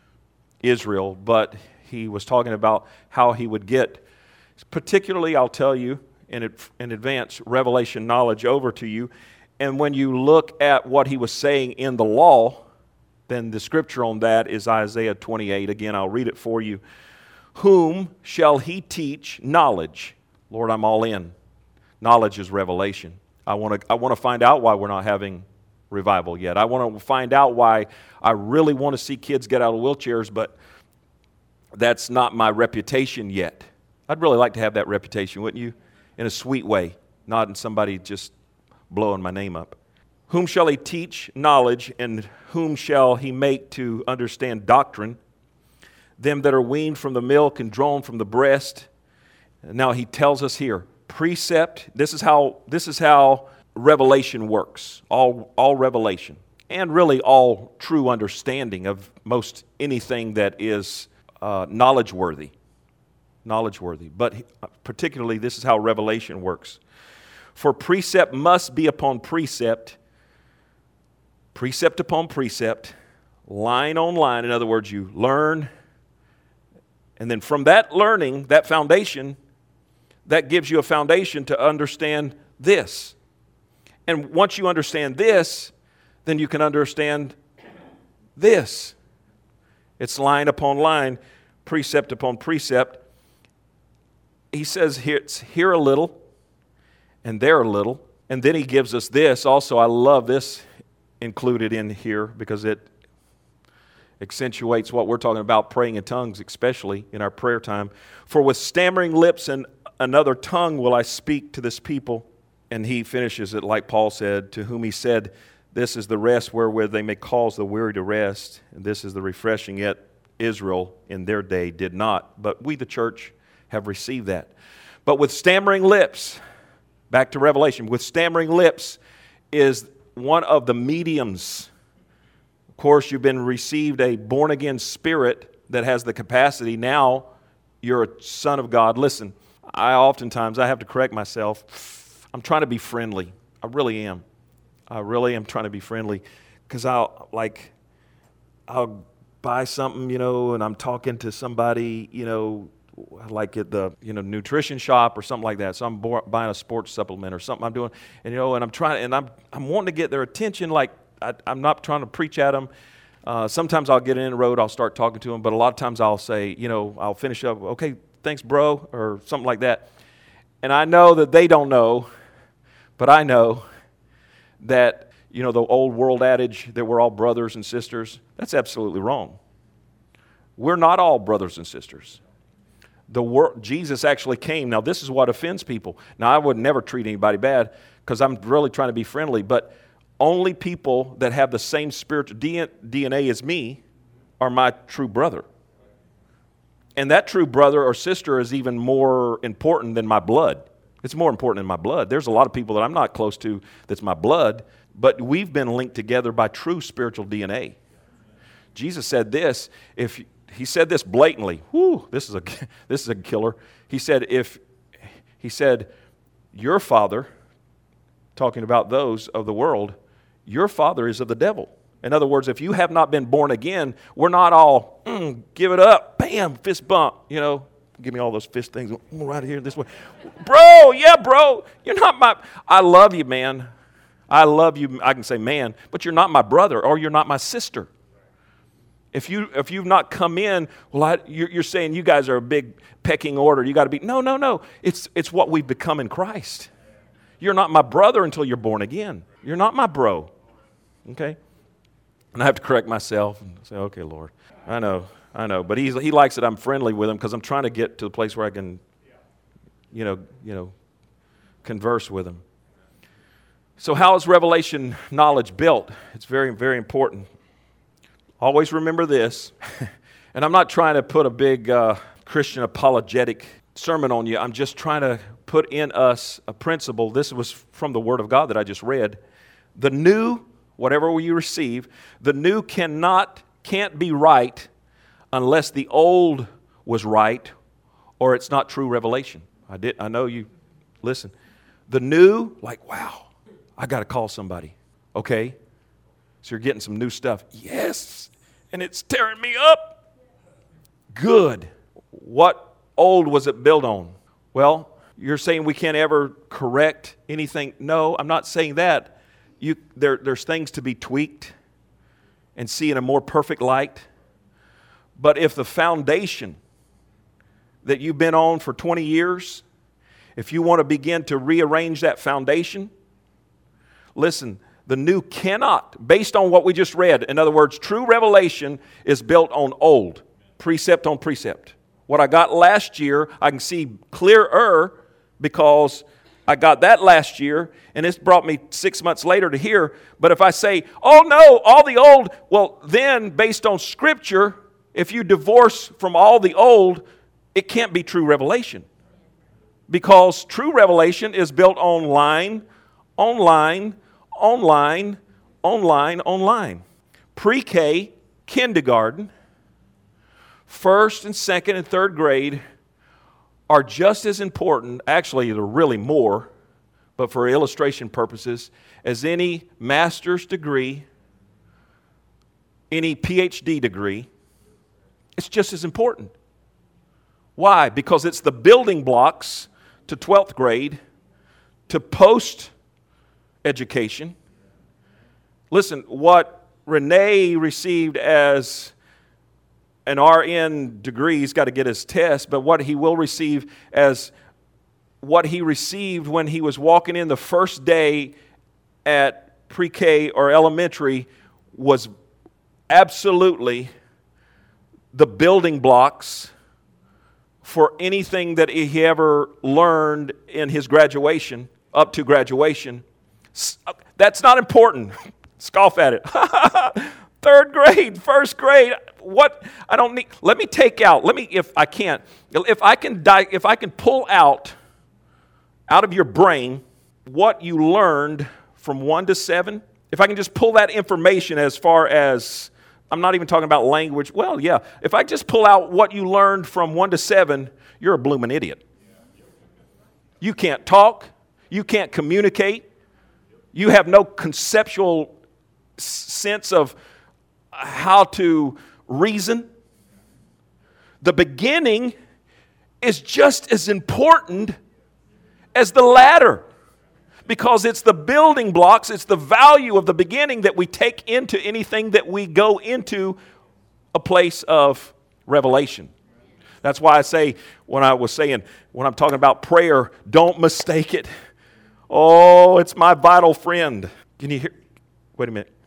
Israel, but he was talking about how he would get, particularly, I'll tell you in, in advance, revelation knowledge over to you. And when you look at what he was saying in the law, then the scripture on that is Isaiah twenty-eight. Again, I'll read it for you. Whom shall he teach knowledge? Lord, I'm all in. Knowledge is revelation. I want to I want to find out why we're not having revival yet. I want to find out why I really want to see kids get out of wheelchairs, but that's not my reputation yet. I'd really like to have that reputation, wouldn't you? In a sweet way, not in somebody just blowing my name up. Whom shall he teach knowledge, and whom shall he make to understand doctrine? Them that are weaned from the milk and drawn from the breast. Now he tells us here, precept, this is how this is how revelation works. All, all revelation. And really all true understanding of most anything that is uh, knowledge-worthy. Knowledge-worthy. But particularly this is how revelation works. For precept must be upon precept, precept upon precept, line on line. In other words, you learn, and then from that learning, that foundation, that gives you a foundation to understand this. And once you understand this, then you can understand this. It's line upon line, precept upon precept. He says here, it's here a little, and there a little. And then he gives us this also. I love this. included in here because it accentuates what we're talking about, praying in tongues, especially in our prayer time. For with stammering lips and another tongue will I speak to this people. And he finishes it like Paul said, to whom he said, this is the rest wherewith they may cause the weary to rest, and this is the refreshing, yet Israel in their day did not. But we, the church, have received that. But with stammering lips, back to Revelation, with stammering lips is one of the mediums. Of course, you've been received a born-again spirit that has the capacity. Now you're a son of God. Listen, I oftentimes, I have to correct myself. I'm trying to be friendly. I really am. I really am trying to be friendly because I'll, like, I'll buy something, you know, and I'm talking to somebody, you know, like at the, you know, nutrition shop or something like that. So I'm bo- buying a sports supplement or something I'm doing, and, you know, and I'm trying, and I'm I'm wanting to get their attention. Like, I, I'm not trying to preach at them. Uh, sometimes I'll get in the road, I'll start talking to them, but a lot of times I'll say, you know, I'll finish up, okay, thanks, bro, or something like that. And I know that they don't know, but I know that, you know, the old world adage that we're all brothers and sisters, that's absolutely wrong. We're not all brothers and sisters. The wor- Jesus actually came. Now, this is what offends people. Now, I would never treat anybody bad because I'm really trying to be friendly, but only people that have the same spiritual D N A as me are my true brother. And that true brother or sister is even more important than my blood. It's more important than my blood. There's a lot of people that I'm not close to that's my blood, but we've been linked together by true spiritual D N A. Jesus said this, if he said this blatantly, whoo, this is a this is a killer. He said, if he said, your father, talking about those of the world, your father is of the devil. In other words, if you have not been born again, we're not all, mm, give it up, bam, fist bump, you know. Give me all those fist things right here this way. Bro, yeah, bro, you're not my, I love you, man. I love you, I can say man, but you're not my brother or you're not my sister. If, you, if you've not come in, well, I, you're, you're saying you guys are a big pecking order. You got to be, no, no, no. It's, it's what we've become in Christ. You're not my brother until you're born again. You're not my bro, okay? And I have to correct myself and say, okay, Lord, I know. I know, but he's, he likes it. I'm friendly with him because I'm trying to get to the place where I can, you know, you know, converse with him. So how is revelation knowledge built? It's very, very important. Always remember this, and I'm not trying to put a big uh, Christian apologetic sermon on you. I'm just trying to put in us a principle. This was from the Word of God that I just read. The new, whatever you receive, the new cannot, can't be right unless the old was right or it's not true revelation. I did. I know you, listen. The new, like, wow, I got to call somebody. Okay, so you're getting some new stuff. Yes, and it's tearing me up. Good. What old was it built on? Well, you're saying we can't ever correct anything. No, I'm not saying that. You, there, there's things to be tweaked and see in a more perfect light. But if the foundation that you've been on for twenty years, if you want to begin to rearrange that foundation, listen, the new cannot, based on what we just read. In other words, true revelation is built on old, precept on precept. What I got last year, I can see clearer because I got that last year, and it's brought me six months later to here. But if I say, oh no, all the old, well then, based on Scripture, if you divorce from all the old, it can't be true revelation. Because true revelation is built on line, on line, on line, on line, on line. Pre-K, kindergarten, first and second and third grade are just as important, actually they're really more, but for illustration purposes, as any master's degree, any P H D degree. It's just as important. Why? Because it's the building blocks to twelfth grade, to post-education. Listen, what Renee received as an R N degree, he's got to get his test, but what he will receive as what he received when he was walking in the first day at pre-K or elementary was absolutely the building blocks for anything that he ever learned in his graduation, up to graduation. That's not important. Scoff at it. Third grade, first grade. What? I don't need. Let me take out. Let me, if I can't, if I can die, if I can pull out, out of your brain, what you learned from one to seven. If I can just pull that information as far as, I'm not even talking about language. Well, yeah. If I just pull out what you learned from one to seven, you're a blooming idiot. You can't talk. You can't communicate. You have no conceptual sense of how to reason. The beginning is just as important as the latter, because it's the building blocks, it's the value of the beginning that we take into anything that we go into a place of revelation. That's why I say, when I was saying, when I'm talking about prayer, don't mistake it. Oh, it's my vital friend. Can you hear? Wait a minute.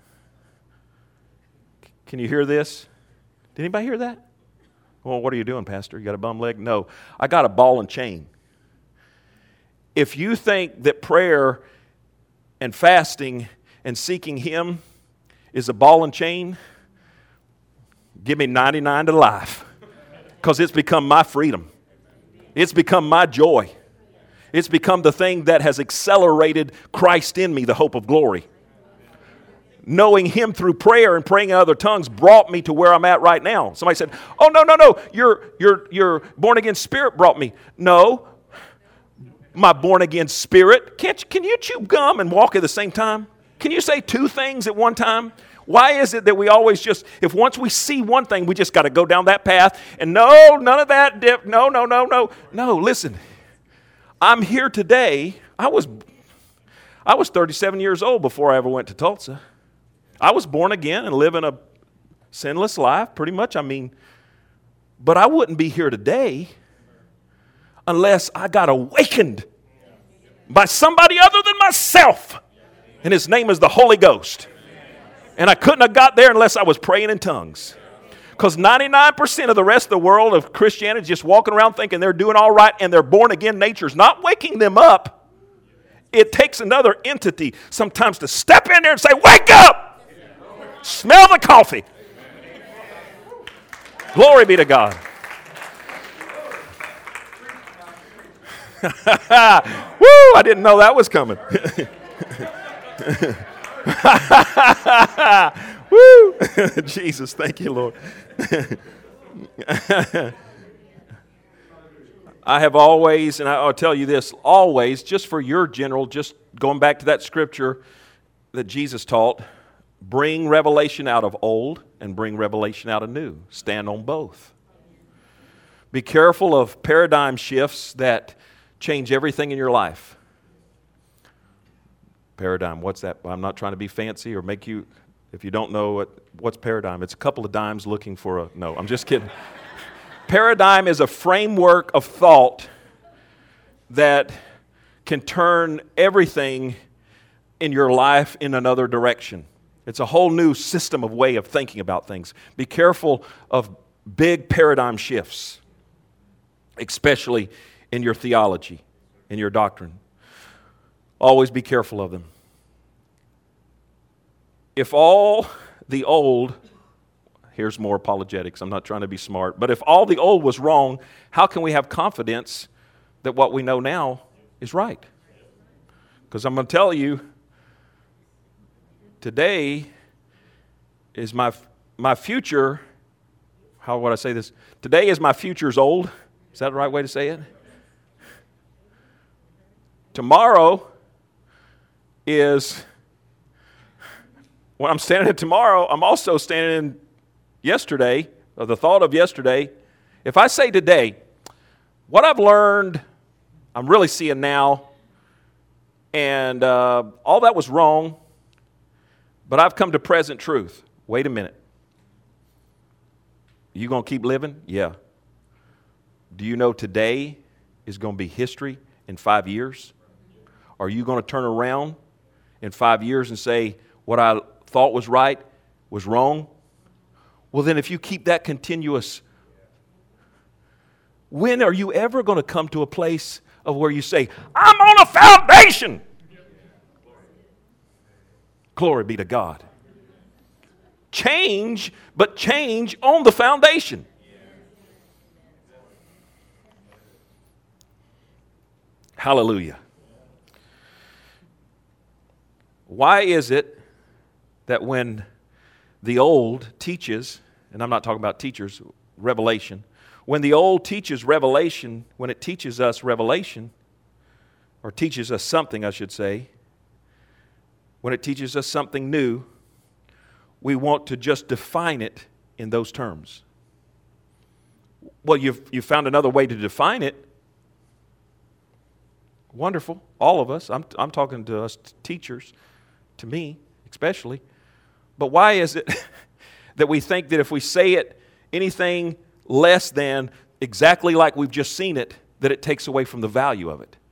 Can you hear this? Did anybody hear that? Well, what are you doing, Pastor? You got a bum leg? No, I got a ball and chain. If you think that prayer and fasting and seeking Him is a ball and chain, give me ninety-nine to life, because it's become my freedom. It's become my joy. It's become the thing that has accelerated Christ in me, the hope of glory. Knowing Him through prayer and praying in other tongues brought me to where I'm at right now. Somebody said, oh, no, no, no, your, your, your born-again spirit brought me. No, my born-again spirit. Can't you, can you chew gum and walk at the same time? Can you say two things at one time? Why is it that we always just, if once we see one thing, we just got to go down that path, and no, none of that, dip, no, no, no, no. No, listen, I'm here today. I was, I was thirty-seven years old before I ever went to Tulsa. I was born again and living a sinless life, pretty much, I mean, but I wouldn't be here today unless I got awakened by somebody other than myself, and His name is the Holy Ghost. And I couldn't have got there unless I was praying in tongues. Because ninety-nine percent of the rest of the world of Christianity is just walking around thinking they're doing all right, and their born-again nature's not waking them up. It takes another entity sometimes to step in there and say, wake up! Smell the coffee. Glory be to God. Woo! I didn't know that was coming. Woo! Jesus, thank you, Lord. I have always, and I'll tell you this, always, just for your general, just going back to that scripture that Jesus taught, bring revelation out of old and bring revelation out of new. Stand on both. Be careful of paradigm shifts that change everything in your life. Paradigm, what's that? I'm not trying to be fancy or make you, if you don't know what, what's paradigm, it's a couple of dimes looking for a, no, I'm just kidding. Paradigm is a framework of thought that can turn everything in your life in another direction. It's a whole new system of way of thinking about things. Be careful of big paradigm shifts, especially in your theology, in your doctrine. Always be careful of them. If all the old, here's more apologetics, I'm not trying to be smart, but if all the old was wrong, how can we have confidence that what we know now is right? Because I'm going to tell you, today is my my future, how would I say this? Today is my future's old. Is that the right way to say it? Tomorrow is, when I'm standing in tomorrow, I'm also standing in yesterday, or the thought of yesterday. If I say today, what I've learned, I'm really seeing now, and uh, all that was wrong, but I've come to present truth. Wait a minute. You going to keep living? Yeah. Do you know today is going to be history in five years? Are you going to turn around in five years and say what I thought was right was wrong? Well, then if you keep that continuous, when are you ever going to come to a place of where you say, I'm on a foundation? Glory be to God. Change, but change on the foundation. Hallelujah. Why is it that when the old teaches, and I'm not talking about teachers, revelation, when the old teaches revelation, when it teaches us revelation, or teaches us something, I should say, when it teaches us something new, we want to just define it in those terms. Well, you've, you've found another way to define it. Wonderful. All of us. I'm, I'm talking to us teachers, to me especially. But why is it that we think that if we say it anything less than exactly like we've just seen it, that it takes away from the value of it?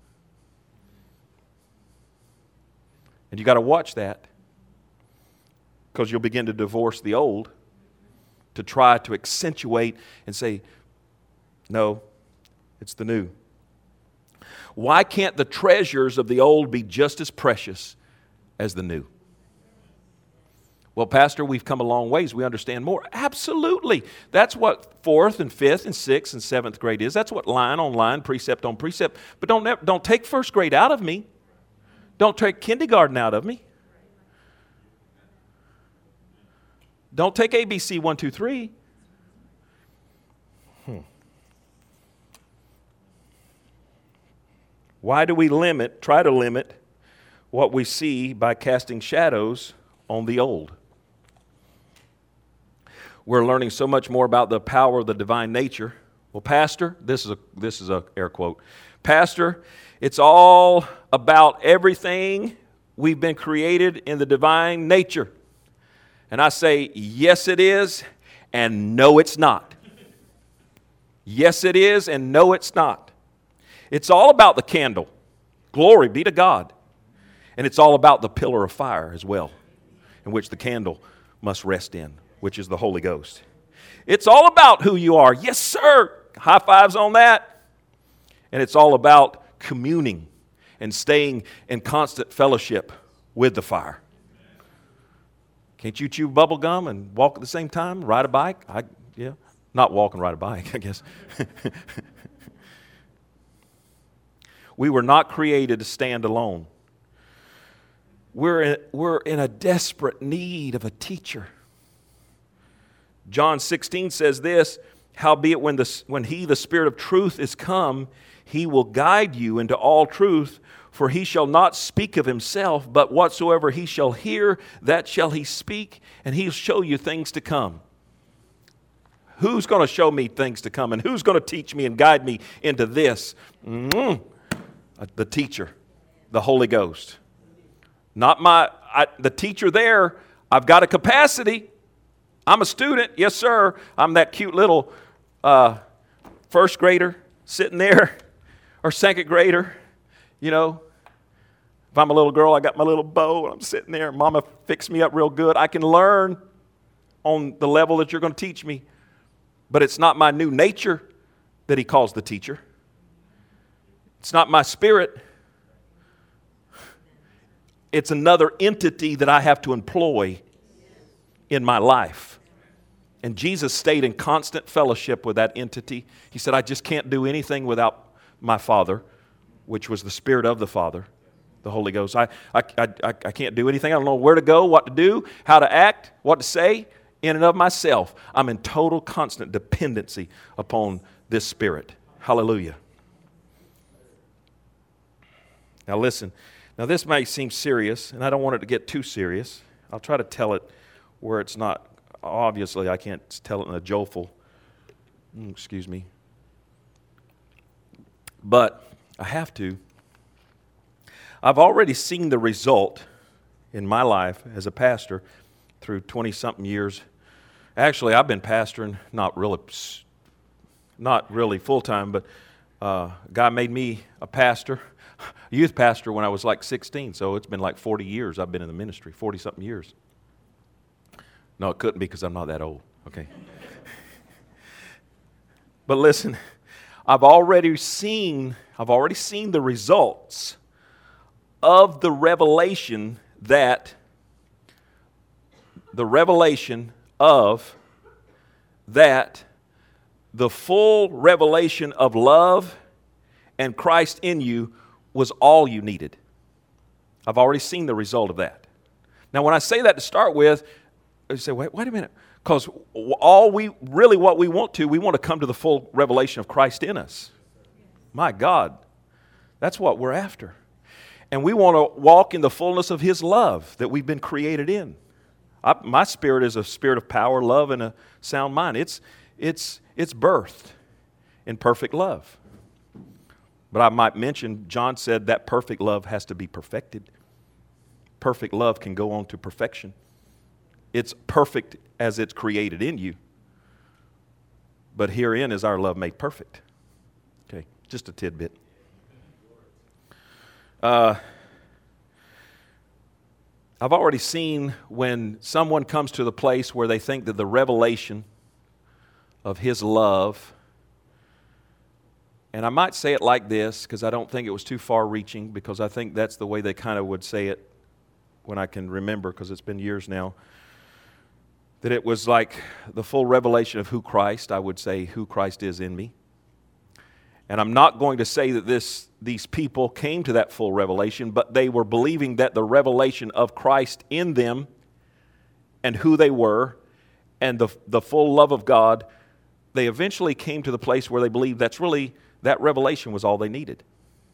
And you got to watch that, because you'll begin to divorce the old to try to accentuate and say, no, it's the new. Why can't the treasures of the old be just as precious as the new? Well, Pastor, we've come a long ways. We understand more. Absolutely. That's what fourth and fifth and sixth and seventh grade is. That's what line on line, precept on precept. But don't, don't take first grade out of me. Don't take kindergarten out of me. Don't take A B C one, two, three. Hmm. Why do we limit, try to limit what we see by casting shadows on the old? We're learning so much more about the power of the divine nature. Well, Pastor, this is a this is a air quote. Pastor, it's all about everything we've been created in the divine nature. And I say, yes, it is, and no, it's not. Yes, it is, and no, it's not. It's all about the candle. Glory be to God. And it's all about the pillar of fire as well, in which the candle must rest in, which is the Holy Ghost. It's all about who you are. Yes, sir. High fives on that. And it's all about communing and staying in constant fellowship with the fire. Can't you chew bubble gum and walk at the same time? Ride a bike? I, yeah. Not walk and ride a bike, I guess. We were not created to stand alone. We're in, we're in a desperate need of a teacher. John sixteen says this, howbeit when, the, when he, the Spirit of truth, is come, he will guide you into all truth, for he shall not speak of himself, but whatsoever he shall hear, that shall he speak, and he'll show you things to come. Who's going to show me things to come, and who's going to teach me and guide me into this? Mm-hmm. The teacher, the Holy Ghost. Not my, I, the teacher there, I've got a capacity. I'm a student, yes sir. I'm that cute little uh, first grader sitting there, or second grader, you know. If I'm a little girl, I got my little bow, and I'm sitting there, Mama fixed me up real good. I can learn on the level that you're going to teach me, but it's not my new nature that he calls the teacher. It's not my spirit. It's another entity that I have to employ in my life. And Jesus stayed in constant fellowship with that entity. He said, I just can't do anything without my Father, which was the Spirit of the Father, the Holy Ghost. I, I, I, I can't do anything. I don't know where to go, what to do, how to act, what to say in and of myself. I'm in total constant dependency upon this Spirit. Hallelujah. Now listen, now this may seem serious, and I don't want it to get too serious. I'll try to tell it where it's not, obviously I can't tell it in a joyful, excuse me, but I have to. I've already seen the result in my life as a pastor through twenty-something years. Actually, I've been pastoring, not really, not really full-time, but Uh, a guy made me a pastor, a youth pastor, when I was like sixteen. So it's been like forty years I've been in the ministry, forty-something years. No, it couldn't be because I'm not that old. Okay. But listen, I've already seen, I've already seen the results of the revelation that, the revelation of that the full revelation of love and Christ in you was all you needed. I've already seen the result of that. Now, when I say that to start with, you say, wait, wait a minute. Because all we, really what we want to, we want to come to the full revelation of Christ in us. My God, that's what we're after. And we want to walk in the fullness of His love that we've been created in. I, my spirit is a spirit of power, love, and a sound mind. It's, it's, it's birthed in perfect love. But I might mention, John said that perfect love has to be perfected. Perfect love can go on to perfection. It's perfect as it's created in you. But herein is our love made perfect. Okay, just a tidbit. Uh, I've already seen when someone comes to the place where they think that the revelation of His love, and I might say it like this because I don't think it was too far reaching, because I think that's the way they kind of would say it when I can remember, because it's been years now, that it was like the full revelation of who Christ, I would say who Christ is in me. And I'm not going to say that this these people came to that full revelation, but they were believing that the revelation of Christ in them and who they were and the, the full love of God, they eventually came to the place where they believed that's really, that revelation was all they needed.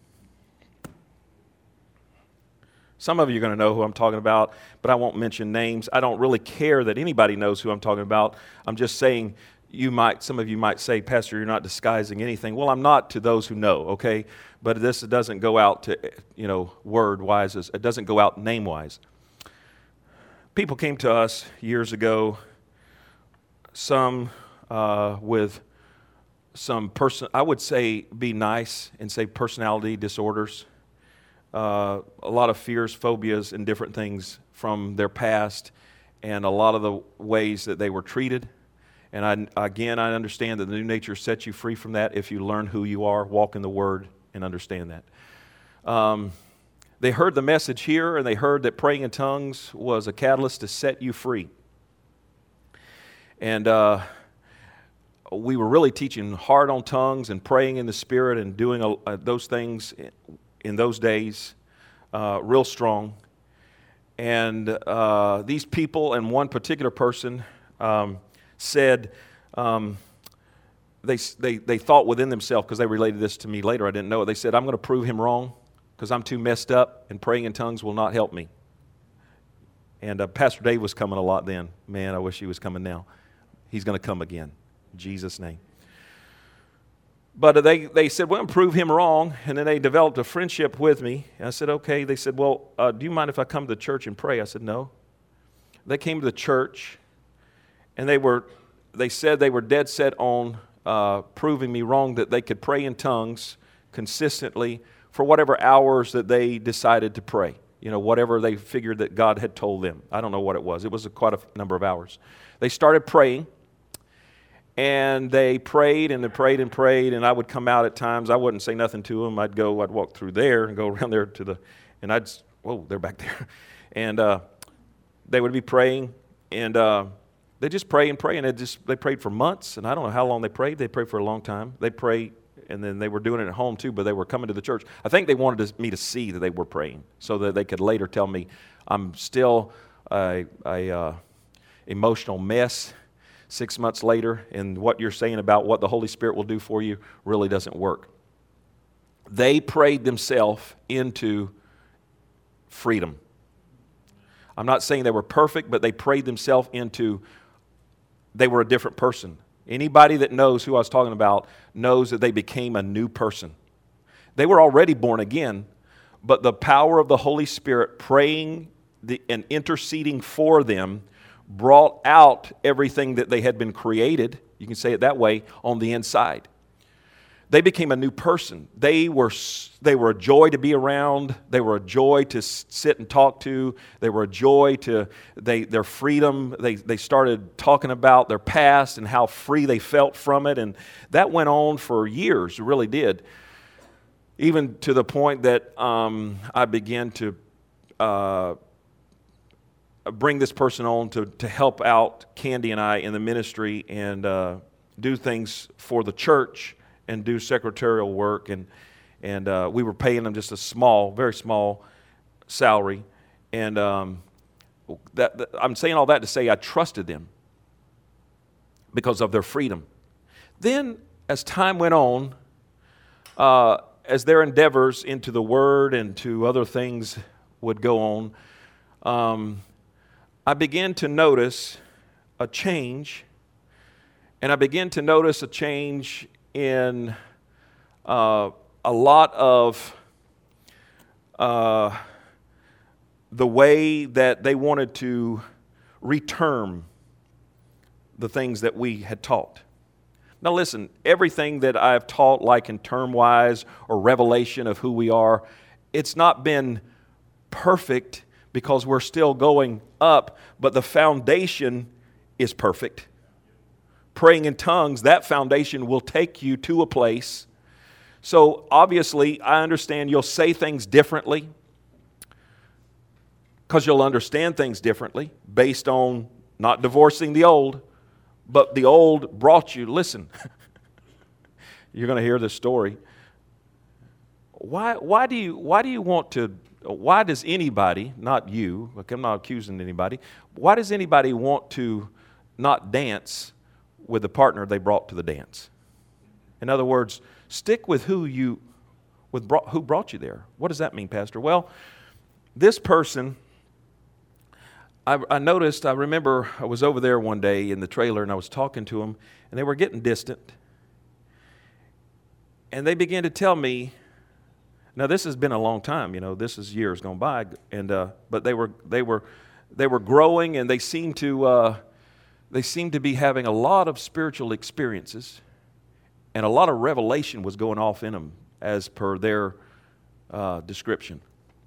Some of you are going to know who I'm talking about, but I won't mention names. I don't really care that anybody knows who I'm talking about. I'm just saying, you might, some of you might say, Pastor, you're not disguising anything. Well, I'm not to those who know, okay? But this doesn't go out to, you know, word-wise. It doesn't go out name-wise. People came to us years ago, some uh, with some person, I would say be nice and say personality disorders. Uh, a lot of fears, phobias, and different things from their past, and a lot of the ways that they were treated. And I, again, I understand that the new nature sets you free from that if you learn who you are, walk in the Word, and understand that. Um, they heard the message here, and they heard that praying in tongues was a catalyst to set you free. And uh, we were really teaching hard on tongues and praying in the Spirit and doing uh, those things in those days, uh, real strong. And uh, these people and one particular person um, said, um, they, they, they thought within themselves, because they related this to me later, I didn't know it, they said, I'm going to prove him wrong because I'm too messed up and praying in tongues will not help me. And uh, Pastor Dave was coming a lot then. Man, I wish he was coming now. He's going to come again. In Jesus' name. But they, they said, well, prove him wrong. And then they developed a friendship with me. And I said, okay. They said, well, uh, do you mind if I come to the church and pray? I said, no. They came to the church, and they were, they said they were dead set on uh, proving me wrong, that they could pray in tongues consistently for whatever hours that they decided to pray. You know, whatever they figured that God had told them. I don't know what it was. It was a, quite a number of hours. They started praying. And they prayed and they prayed and prayed, and I would come out at times. I wouldn't say nothing to them. I'd go, I'd walk through there and go around there to the, and I'd, whoa, they're back there. And uh, they would be praying, and uh, they just pray and pray, and they just they prayed for months, and I don't know how long they prayed. They prayed for a long time. They prayed, and then they were doing it at home too, but they were coming to the church. I think they wanted to, me to see that they were praying, so that they could later tell me I'm still a, a uh, emotional mess. Six months later, and what you're saying about what the Holy Spirit will do for you really doesn't work. They prayed themselves into freedom. I'm not saying they were perfect, but they prayed themselves into, they were a different person. Anybody that knows who I was talking about knows that they became a new person. They were already born again, but the power of the Holy Spirit praying the, and interceding for them brought out everything that they had been created, you can say it that way, on the inside. they became a new person. They were, they were a joy to be around. They were a joy to sit and talk to. They were a joy to they, their freedom. They, they started talking about their past and how free they felt from it. And that went on for years, it really did. Even to the point that um, I began to uh, bring this person on to, to help out Candy and I in the ministry and uh, do things for the church and do secretarial work, and and uh, we were paying them just a small, very small salary, and um, that, that I'm saying all that to say I trusted them because of their freedom. Then, as time went on, uh, as their endeavors into the Word and to other things would go on, um, I began to notice a change, and I began to notice a change in uh, a lot of uh, the way that they wanted to reterm the things that we had taught. Now listen, everything that I've taught, like in term-wise or revelation of who we are, it's not been perfect because we're still going up, but the foundation is perfect. Praying in tongues, that foundation will take you to a place. So obviously, I understand you'll say things differently because you'll understand things differently based on not divorcing the old, but the old brought you. Listen, you're going to hear this story. Why, why do you, why do you want to, why does anybody, not you, like I'm not accusing anybody, why does anybody want to not dance with the partner they brought to the dance? In other words, stick with who you, with brought, who brought you there. What does that mean, Pastor? Well, this person, I, I noticed, I remember I was over there one day in the trailer and I was talking to them and they were getting distant. And they began to tell me, now this has been a long time, you know, this is years gone by, and uh, but they were they were they were growing and they seemed to uh, they seemed to be having a lot of spiritual experiences, and a lot of revelation was going off in them as per their uh, description.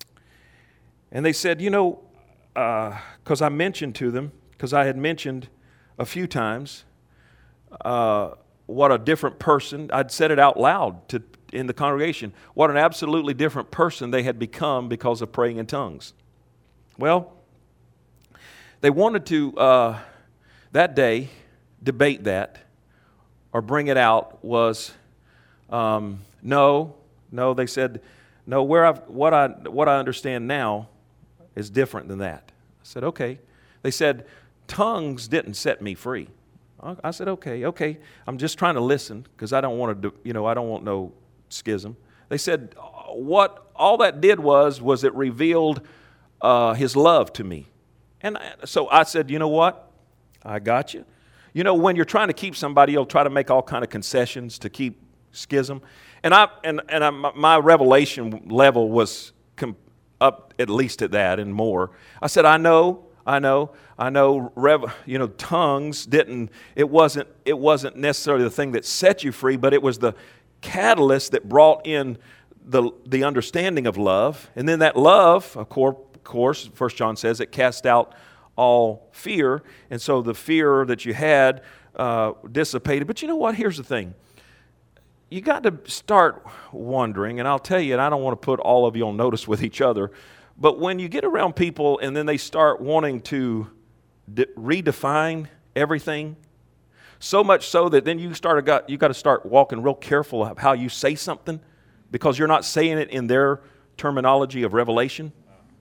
And they said, you know, because uh, I mentioned to them, because I had mentioned a few times uh, what a different person, I'd said it out loud to in the congregation, what an absolutely different person they had become because of praying in tongues. Well, they wanted to, uh, that day, debate that or bring it out was, um, no, no, they said, no, where I've, what I what I understand now is different than that. I said, okay. They said, tongues didn't set me free. I said, okay, okay. I'm just trying to listen because I don't want to, you know, I don't want no schism. They said, what all that did was, was it revealed uh, His love to me. And I, so I said, you know what? I got you. You know, when you're trying to keep somebody, you'll try to make all kind of concessions to keep schism. And I and and I, my revelation level was com- up at least at that and more. I said, I know, I know, I know. Rev, you know, tongues didn't. It wasn't. It wasn't necessarily the thing that set you free, but it was the catalyst that brought in the the understanding of love, and then that love, of course, First John says it cast out all fear, and so the fear that you had uh, dissipated. But you know what? Here's the thing: you got to start wondering, and I'll tell you, and I don't want to put all of you on notice with each other, but when you get around people and then they start wanting to de- redefine everything. So much so that then you started got you got to start walking real careful of how you say something because you're not saying it in their terminology of revelation.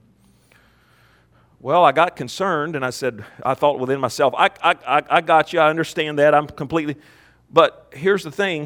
Well, I got concerned and I said, I thought within myself, I I I got you, I understand that, I'm completely. But here's the thing.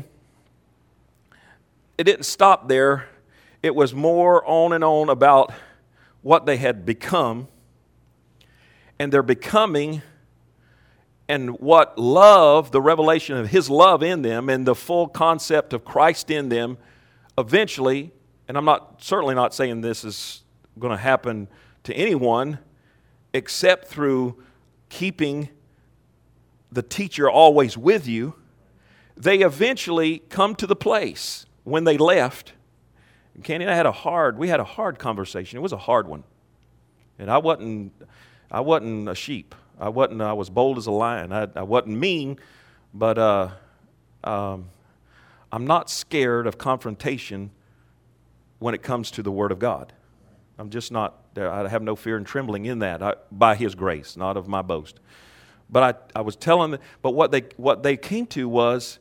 It didn't stop there. It was more on and on about what they had become, and their becoming. And what love, the revelation of His love in them and the full concept of Christ in them, eventually, and I'm not certainly not saying this is going to happen to anyone except through keeping the teacher always with you, they eventually come to the place when they left. And Candy and I had a hard, we had a hard conversation. It was a hard one. And I wasn't, I wasn't a sheep. I wasn't, I was bold as a lion. I, I wasn't mean, but uh, um, I'm not scared of confrontation when it comes to the Word of God. I'm just not, I have no fear and trembling in that, I, by His grace, not of my boast. But I, I was telling them, but what they, what they came to was,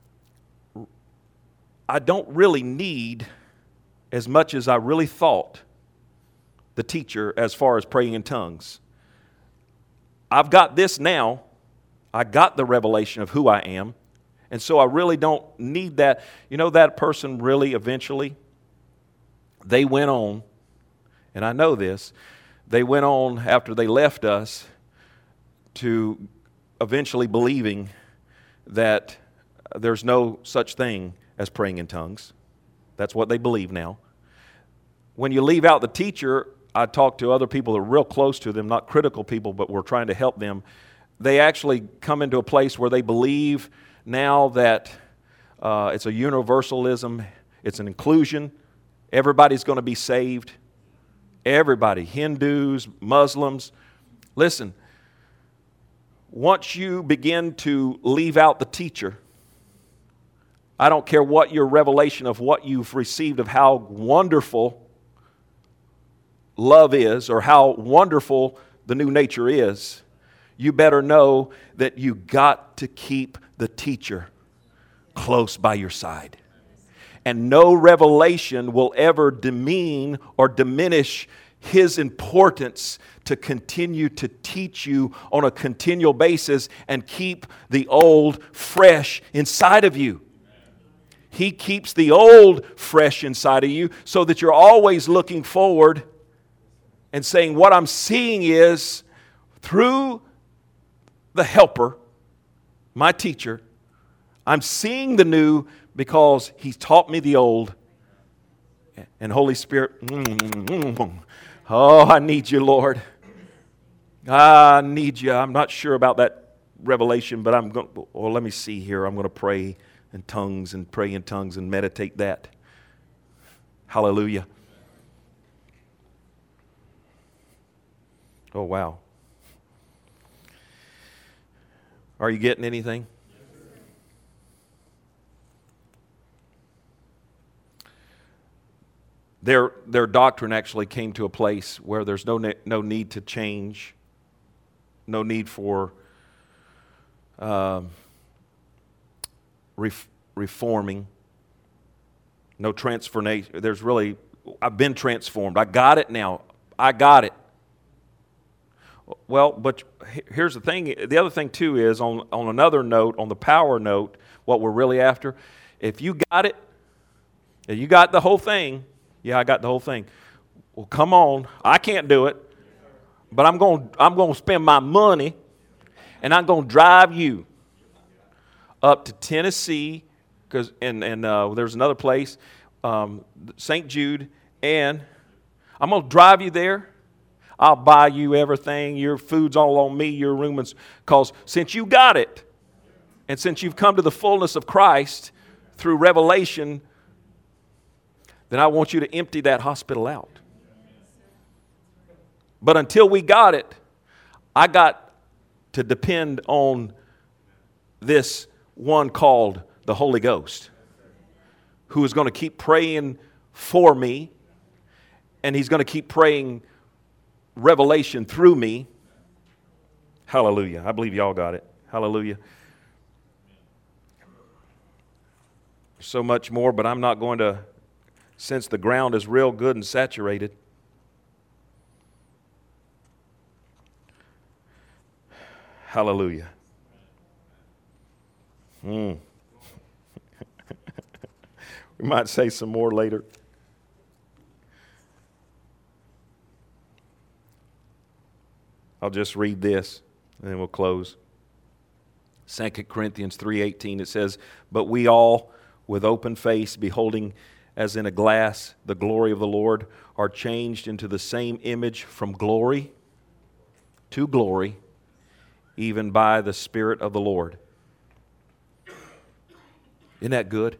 I don't really need, as much as I really thought, the teacher as far as praying in tongues. I've got this now. I got the revelation of who I am. And so I really don't need that. You know, that person really eventually, they went on, and I know this, they went on after they left us to eventually believing that there's no such thing as praying in tongues. That's what they believe now. When you leave out the teacher, I talk to other people that are real close to them, not critical people, but we're trying to help them. They actually come into a place where they believe now that uh, it's a universalism, it's an inclusion. Everybody's going to be saved. Everybody, Hindus, Muslims. Listen, once you begin to leave out the teacher, I don't care what your revelation of what you've received of how wonderful love is or how wonderful the new nature is, you better know that you got to keep the teacher close by your side. And no revelation will ever demean or diminish his importance to continue to teach you on a continual basis and keep the old fresh inside of you. He keeps the old fresh inside of you so that you're always looking forward and saying, what I'm seeing is through the helper, my teacher, I'm seeing the new because He's taught me the old. And Holy Spirit, oh, I need you, Lord. I need you. I'm not sure about that revelation, but I'm going, well, let me see here. I'm going to pray in tongues and pray in tongues and meditate that. Hallelujah. Oh, wow. Are you getting anything? Their, their doctrine actually came to a place where there's no, ne- no need to change, no need for um, ref- reforming, no transformation. There's really, I've been transformed. I got it now. I got it. Well, but here's the thing. The other thing, too, is on, on another note, on the power note, what we're really after, if you got it, if you got the whole thing, yeah, I got the whole thing. Well, come on. I can't do it, but I'm going I'm going to spend my money, and I'm going to drive you up to Tennessee, because and, and uh, there's another place, um, Saint Jude, and I'm going to drive you there. I'll buy you everything. Your food's all on me, your room. Because since you got it, and since you've come to the fullness of Christ through revelation, then I want you to empty that hospital out. But until we got it, I got to depend on this one called the Holy Ghost, who is going to keep praying for me, and He's going to keep praying revelation through me. Hallelujah. I believe y'all got it. Hallelujah. So much more, but I'm not going to, since the ground is real good and saturated. Hallelujah. Mm. We might say some more later. I'll just read this, and then we'll close. Second Corinthians three eighteen, it says, "But we all, with open face, beholding as in a glass the glory of the Lord, are changed into the same image from glory to glory, even by the Spirit of the Lord." Isn't that good?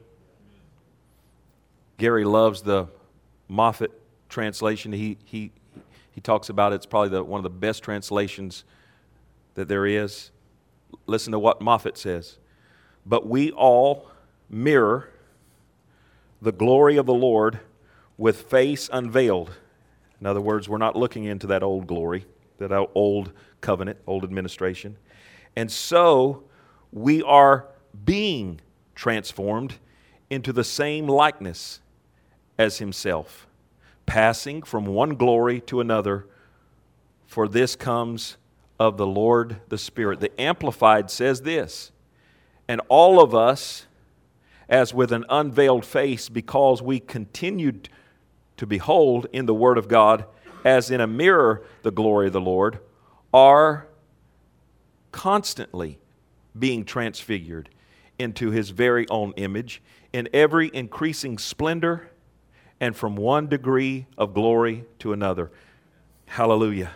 Gary loves the Moffat translation. He he he talks about it's probably the, one of the best translations that there is. Listen to what Moffat says. But we all mirror the glory of the Lord with face unveiled. In other words, we're not looking into that old glory, that old covenant, old administration. And so we are being transformed into the same likeness as himself, passing from one glory to another, for this comes of the Lord the Spirit. The Amplified says this, and all of us, as with an unveiled face, because we continued to behold in the Word of God, as in a mirror, the glory of the Lord, are constantly being transfigured into His very own image in every increasing splendor and from one degree of glory to another. Hallelujah.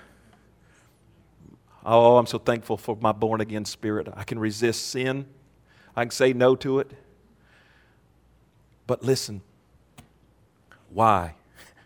Oh, I'm so thankful for my born-again spirit. I can resist sin. I can say no to it. But listen, why?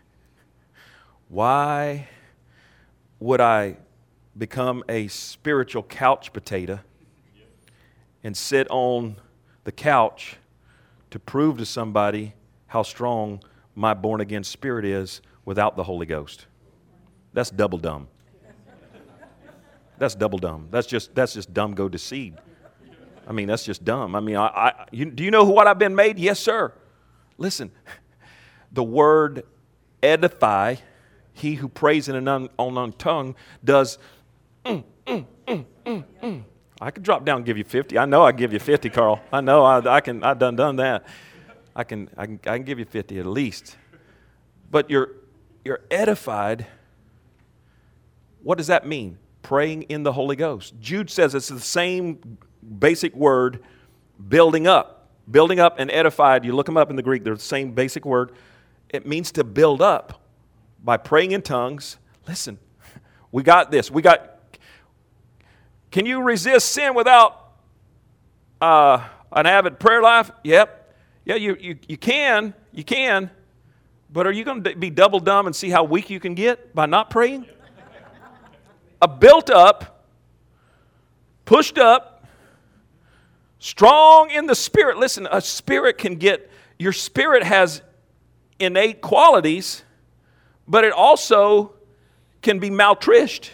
Why would I become a spiritual couch potato and sit on the couch to prove to somebody how strong my born-again spirit is without the Holy Ghost? That's double dumb. That's double dumb. That's just that's just dumb go to seed. I mean, that's just dumb. I mean, I, I you, do you know what I've been made? Yes, sir. Listen, the word edify, he who prays in an un, unknown tongue, does mm, mm, mm, mm, mm. I could drop down and give you fifty. I know I can give you fifty, Carl. I know I, I can. I've done done that. I can. I can. I can give you fifty at least. But you're you're edified. What does that mean? Praying in the Holy Ghost. Jude says it's the same basic word, building up. Building up and edified, you look them up in the Greek, they're the same basic word. It means to build up by praying in tongues. Listen, we got this. We got, can you resist sin without uh, an avid prayer life? Yep. Yeah, you, you, you can. You can. But are you going to be double dumb and see how weak you can get by not praying? A built up, pushed up, strong in the spirit. Listen, a spirit can get, your spirit has innate qualities, but it also can be maltrished.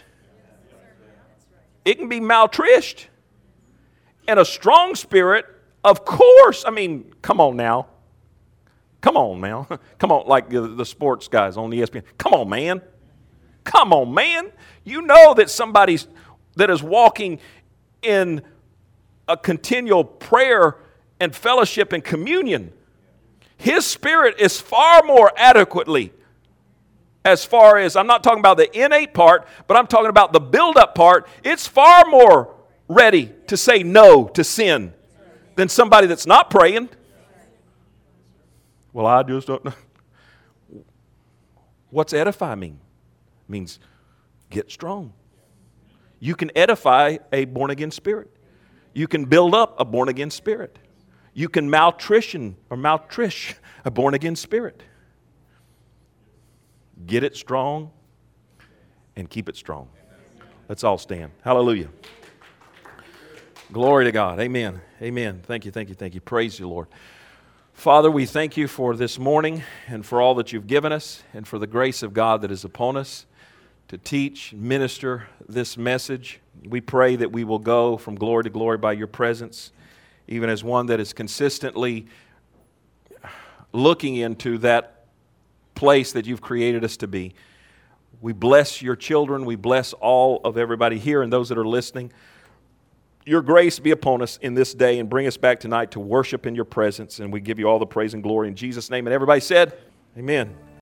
It can be maltrished. And a strong spirit, of course, I mean, come on now. Come on now. Come on, like the, the sports guys on E S P N. Come on, man. Come on, man. You know that somebody that is walking in a continual prayer and fellowship and communion, his spirit is far more adequately, as far as, I'm not talking about the innate part, but I'm talking about the build-up part. It's far more ready to say no to sin than somebody that's not praying. Well, I just don't know. What's edify mean? It means get strong. You can edify a born-again spirit. You can build up a born-again spirit. You can maltrition or maltrish a born-again spirit. Get it strong and keep it strong. Let's all stand. Hallelujah. Glory to God. Amen. Amen. Thank you, thank you, thank you. Praise you, Lord. Father, we thank you for this morning and for all that you've given us and for the grace of God that is upon us to teach, minister this message. We pray that we will go from glory to glory by your presence, even as one that is consistently looking into that place that you've created us to be. We bless your children. We bless all of everybody here and those that are listening. Your grace be upon us in this day and bring us back tonight to worship in your presence. And we give you all the praise and glory in Jesus' name. And everybody said, amen.